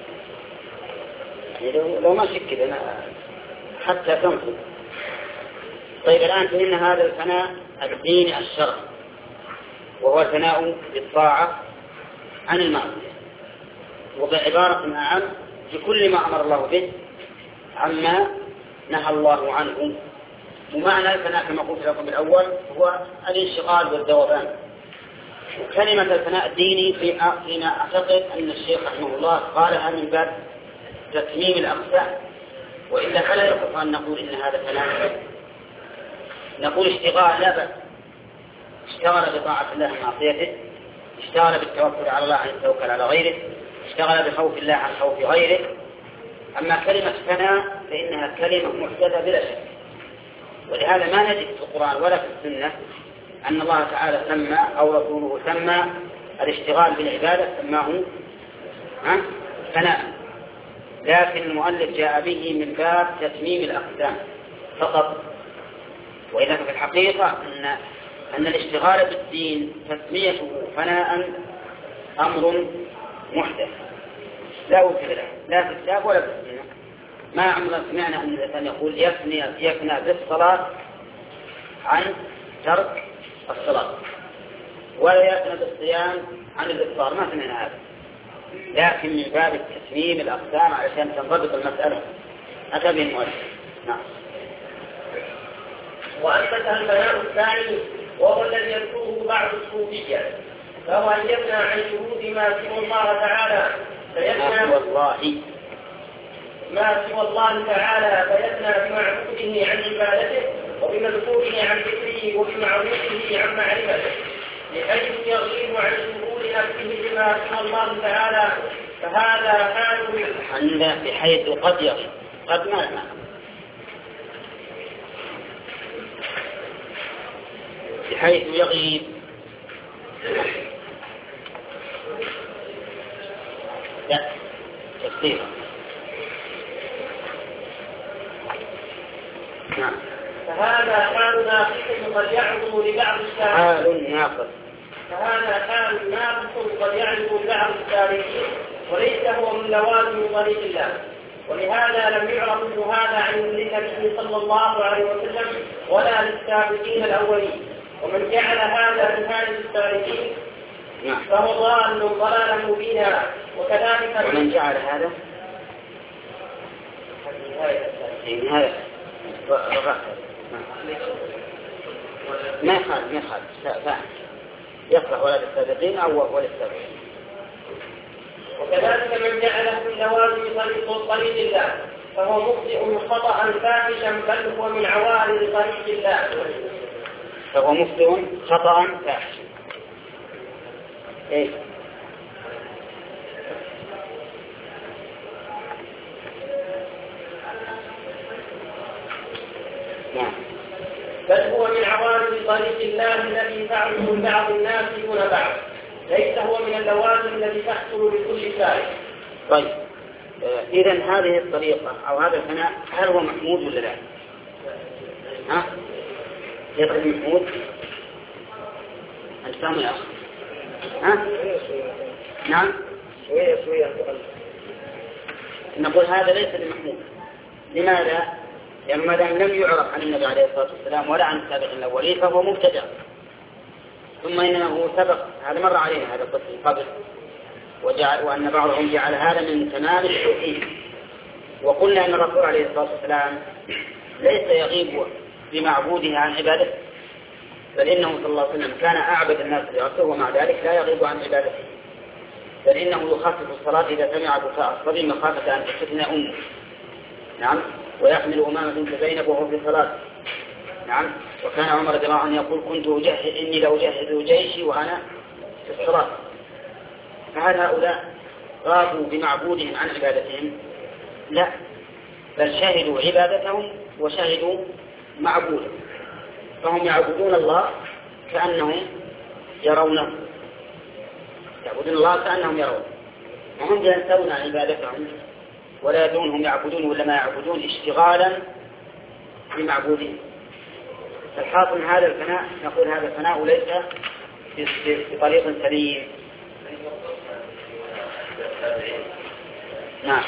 [SPEAKER 1] لو ما شك كذا حتى تنصب. طيب الآن فإن هذا الفناء الديني الشرعي وهو الفناء بالطاعة عن المعصية، وبعبارة أعم بكل ما أمر الله به عما نهى الله عنه. ومعنى الفناء كما قلت لكم بالأول هو الانشغال والذوبان. وكلمة الفناء الديني فيما أعتقد أن الشيخ رحمه الله قالها من باب تتميم الأقسام، وإلا فلا يصح أن نقول إن هذا فناء. نقول اشتغال لا بأس، اشتغل بطاعة الله ومعصيته، اشتغل بالتوكل على الله عن التوكل على غيره، اشتغل بخوف الله عن خوف غيره. أما كلمة فناء فإنها كلمة محدثة بلا شك، ولهذا ما نجد في القرآن ولا في السنة أن الله تعالى سمى أو رسوله سمى الاشتغال بالعبادة سماه فناء، لكن المؤلف جاء به من باب تتميم الأقسام فقط. وإذا في الحقيقة أن أن الاشتغال بالدين تسميته فناء أمر محدث لا وجود له لا في الكتاب ولا في السنة. ما عمرنا سمعنا أن الإنسان يقول يفني يفنى بالصلاة عن ترك الصلاة، ولا يفنى بالصيام عن الإفطار، ما سمعنا هذا. لكن من باب التسميم الأقسام علشان تنضبط المسألة أتى به المؤلف. نعم.
[SPEAKER 2] وأثبت البيان الثاني وهو الذي يذكره بعض الصوفية، فهو أن يبنى عن شهود ما سوى الله تعالى فيبنى
[SPEAKER 1] والله
[SPEAKER 2] ما سوى الله تعالى فيبنى بمعبوده عن عبادته وبمذكوره عن ذكره وبمعروفه عن معرفته، بحيث يغيب عن شهود نفسه بما سوى الله تعالى، فهذا حال
[SPEAKER 1] بحيث قد يغيب قد ما ما بحيث يغيب لا تفسير. نعم.
[SPEAKER 2] فهذا حال ناقص قد يعرض لبعض السالكين
[SPEAKER 1] حال ناقص
[SPEAKER 2] فهذا حال ناقص قد يعرض لبعض السالكين وليس هو من لوازم طريق الله، ولهذا لم يعرف هذا عن النبي صلى الله عليه وسلم ولا للسابقين الأولين. ومن جعل هذا من هذه السالكين فهو ضال ضلالا مبينا. وكذلك
[SPEAKER 1] ومن جعل هذا هذا ما يخالف ما يخالف فاهم يصلح ولا للسابقين أو وللسابقين.
[SPEAKER 2] وكذلك من جعله من لوازم طريق طريق الله فهو مخطئ خطأ فاحشا بل هو من عوارض طريق الله.
[SPEAKER 1] فهو مخطئ خطأ فاحشا. إيه؟ نعم.
[SPEAKER 2] بل هو من عوارض طريق الله الذي فعله بعض الناس دون بعض، ليس هو من اللوازم التي تحصل لكل سائر.
[SPEAKER 1] طيب إذا هذه الطريقة أو هذا الفناء هل هو محمود ولا لا؟ ها؟ يبقى محمود؟ أنت فاهم يا أخي؟ ها؟ نعم؟
[SPEAKER 2] شوية شوية
[SPEAKER 1] نقول هذا ليس بمحمود. لماذا؟ لأنه ما دام لم يعرف عن النبي عليه الصلاة والسلام ولا عن السابقين الأولين فهو مبتدع. ثم إنه سبق هذا مر علينا هذا القسم قبل وجعل وأن بعضهم جعل هذا من تمام التوحيد. وقلنا أن الرسول عليه الصلاة والسلام ليس يغيب بمعبوده عن عبادته، بل إنه صلى الله عليه وسلم كان أعبد الناس برسوله ومع ذلك لا يغيب عن عبادته، بل إنه يخفف الصلاة إذا سمع بكاء الصبي مخافة أن تفتن أمه. نعم. ويحمل أمامة بنت زينب وهو في صلاة. نعم. وكان عمر رضي الله عنه يقول كنت أجهز إني لأجهز جيشي وأنا في الصلاة. فهل هؤلاء غابوا بمعبودهم عن عبادتهم؟ لا، بل شهدوا عبادتهم وشهدوا معبودهم، فهم يعبدون الله كأنهم يرونه، يعبدون الله كأنهم يرونه، وهم ينسون عبادتهم ولا يدونهم يعبدون ولا ما يعبدون اشتغالا بمعبودهم. فالحاصل هذا الفناء نقول هذا الفناء ليس بطريق سليم. نعم.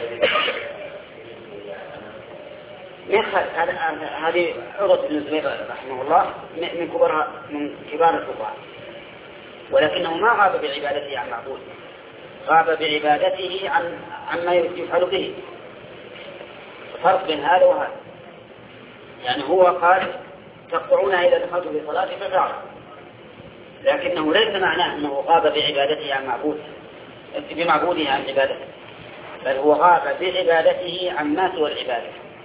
[SPEAKER 1] هذه عروة بن الزبير رحمه الله من كبار من كبار الفقهاء، ولكنه ما غاب بعبادته عن معبوده، غاب بعبادته عن عما يفعل به. فرق بين هذا وهذا، يعني هو قال تقطعون إذا دخلت في صلاتي ففعل، لكنه ليس معناه أنه غاب بعبادته عن معبوده بمعبوده عن عبادته، بل هو غاب بعبادته عن ما سوى العبادة.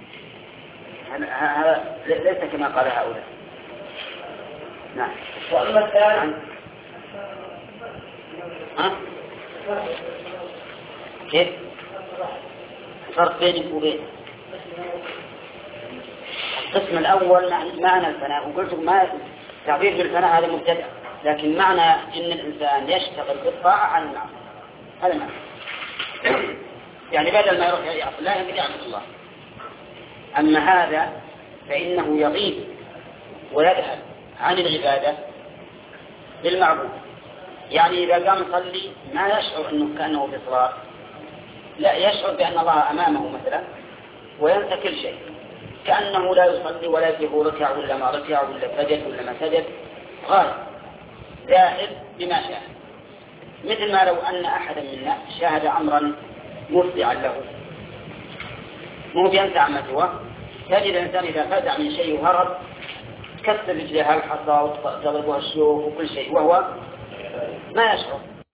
[SPEAKER 1] هذا ليس كما قال هؤلاء. نعم.
[SPEAKER 2] وأما الثالث
[SPEAKER 1] ها؟ كيف؟ فرق بينك وبين القسم الأول معنى الفناء، وقلت ما تعبير بالفناء هذا مبتدع، لكن معنى إن الإنسان يشتغل بالطاعة عن المعصية هذا معنى. يعني بدل ما يروح يعصي الله يبدأ يعبد الله. أما هذا فإنه يغيب ويذهب عن العبادة بالمعبود، يعني إذا قام يصلي ما يشعر أنه كأنه في صلاة، لا، يشعر بأن الله أمامه مثلا وينسى كل شيء، كأنه لا يصلي ولا يجب ركع ولا ما ركع ولا سجد ولا ما سجد، غالب ذاهب بما شاء. مثل ما لو أن أحدا منا شاهد أمرا مفزعا له مو بينسى عما سواه، تجد الإنسان إذا فزع من شيء وهرب كسر رجلها الحصى وتضربها السيوف وكل شيء وهو ما يشعر.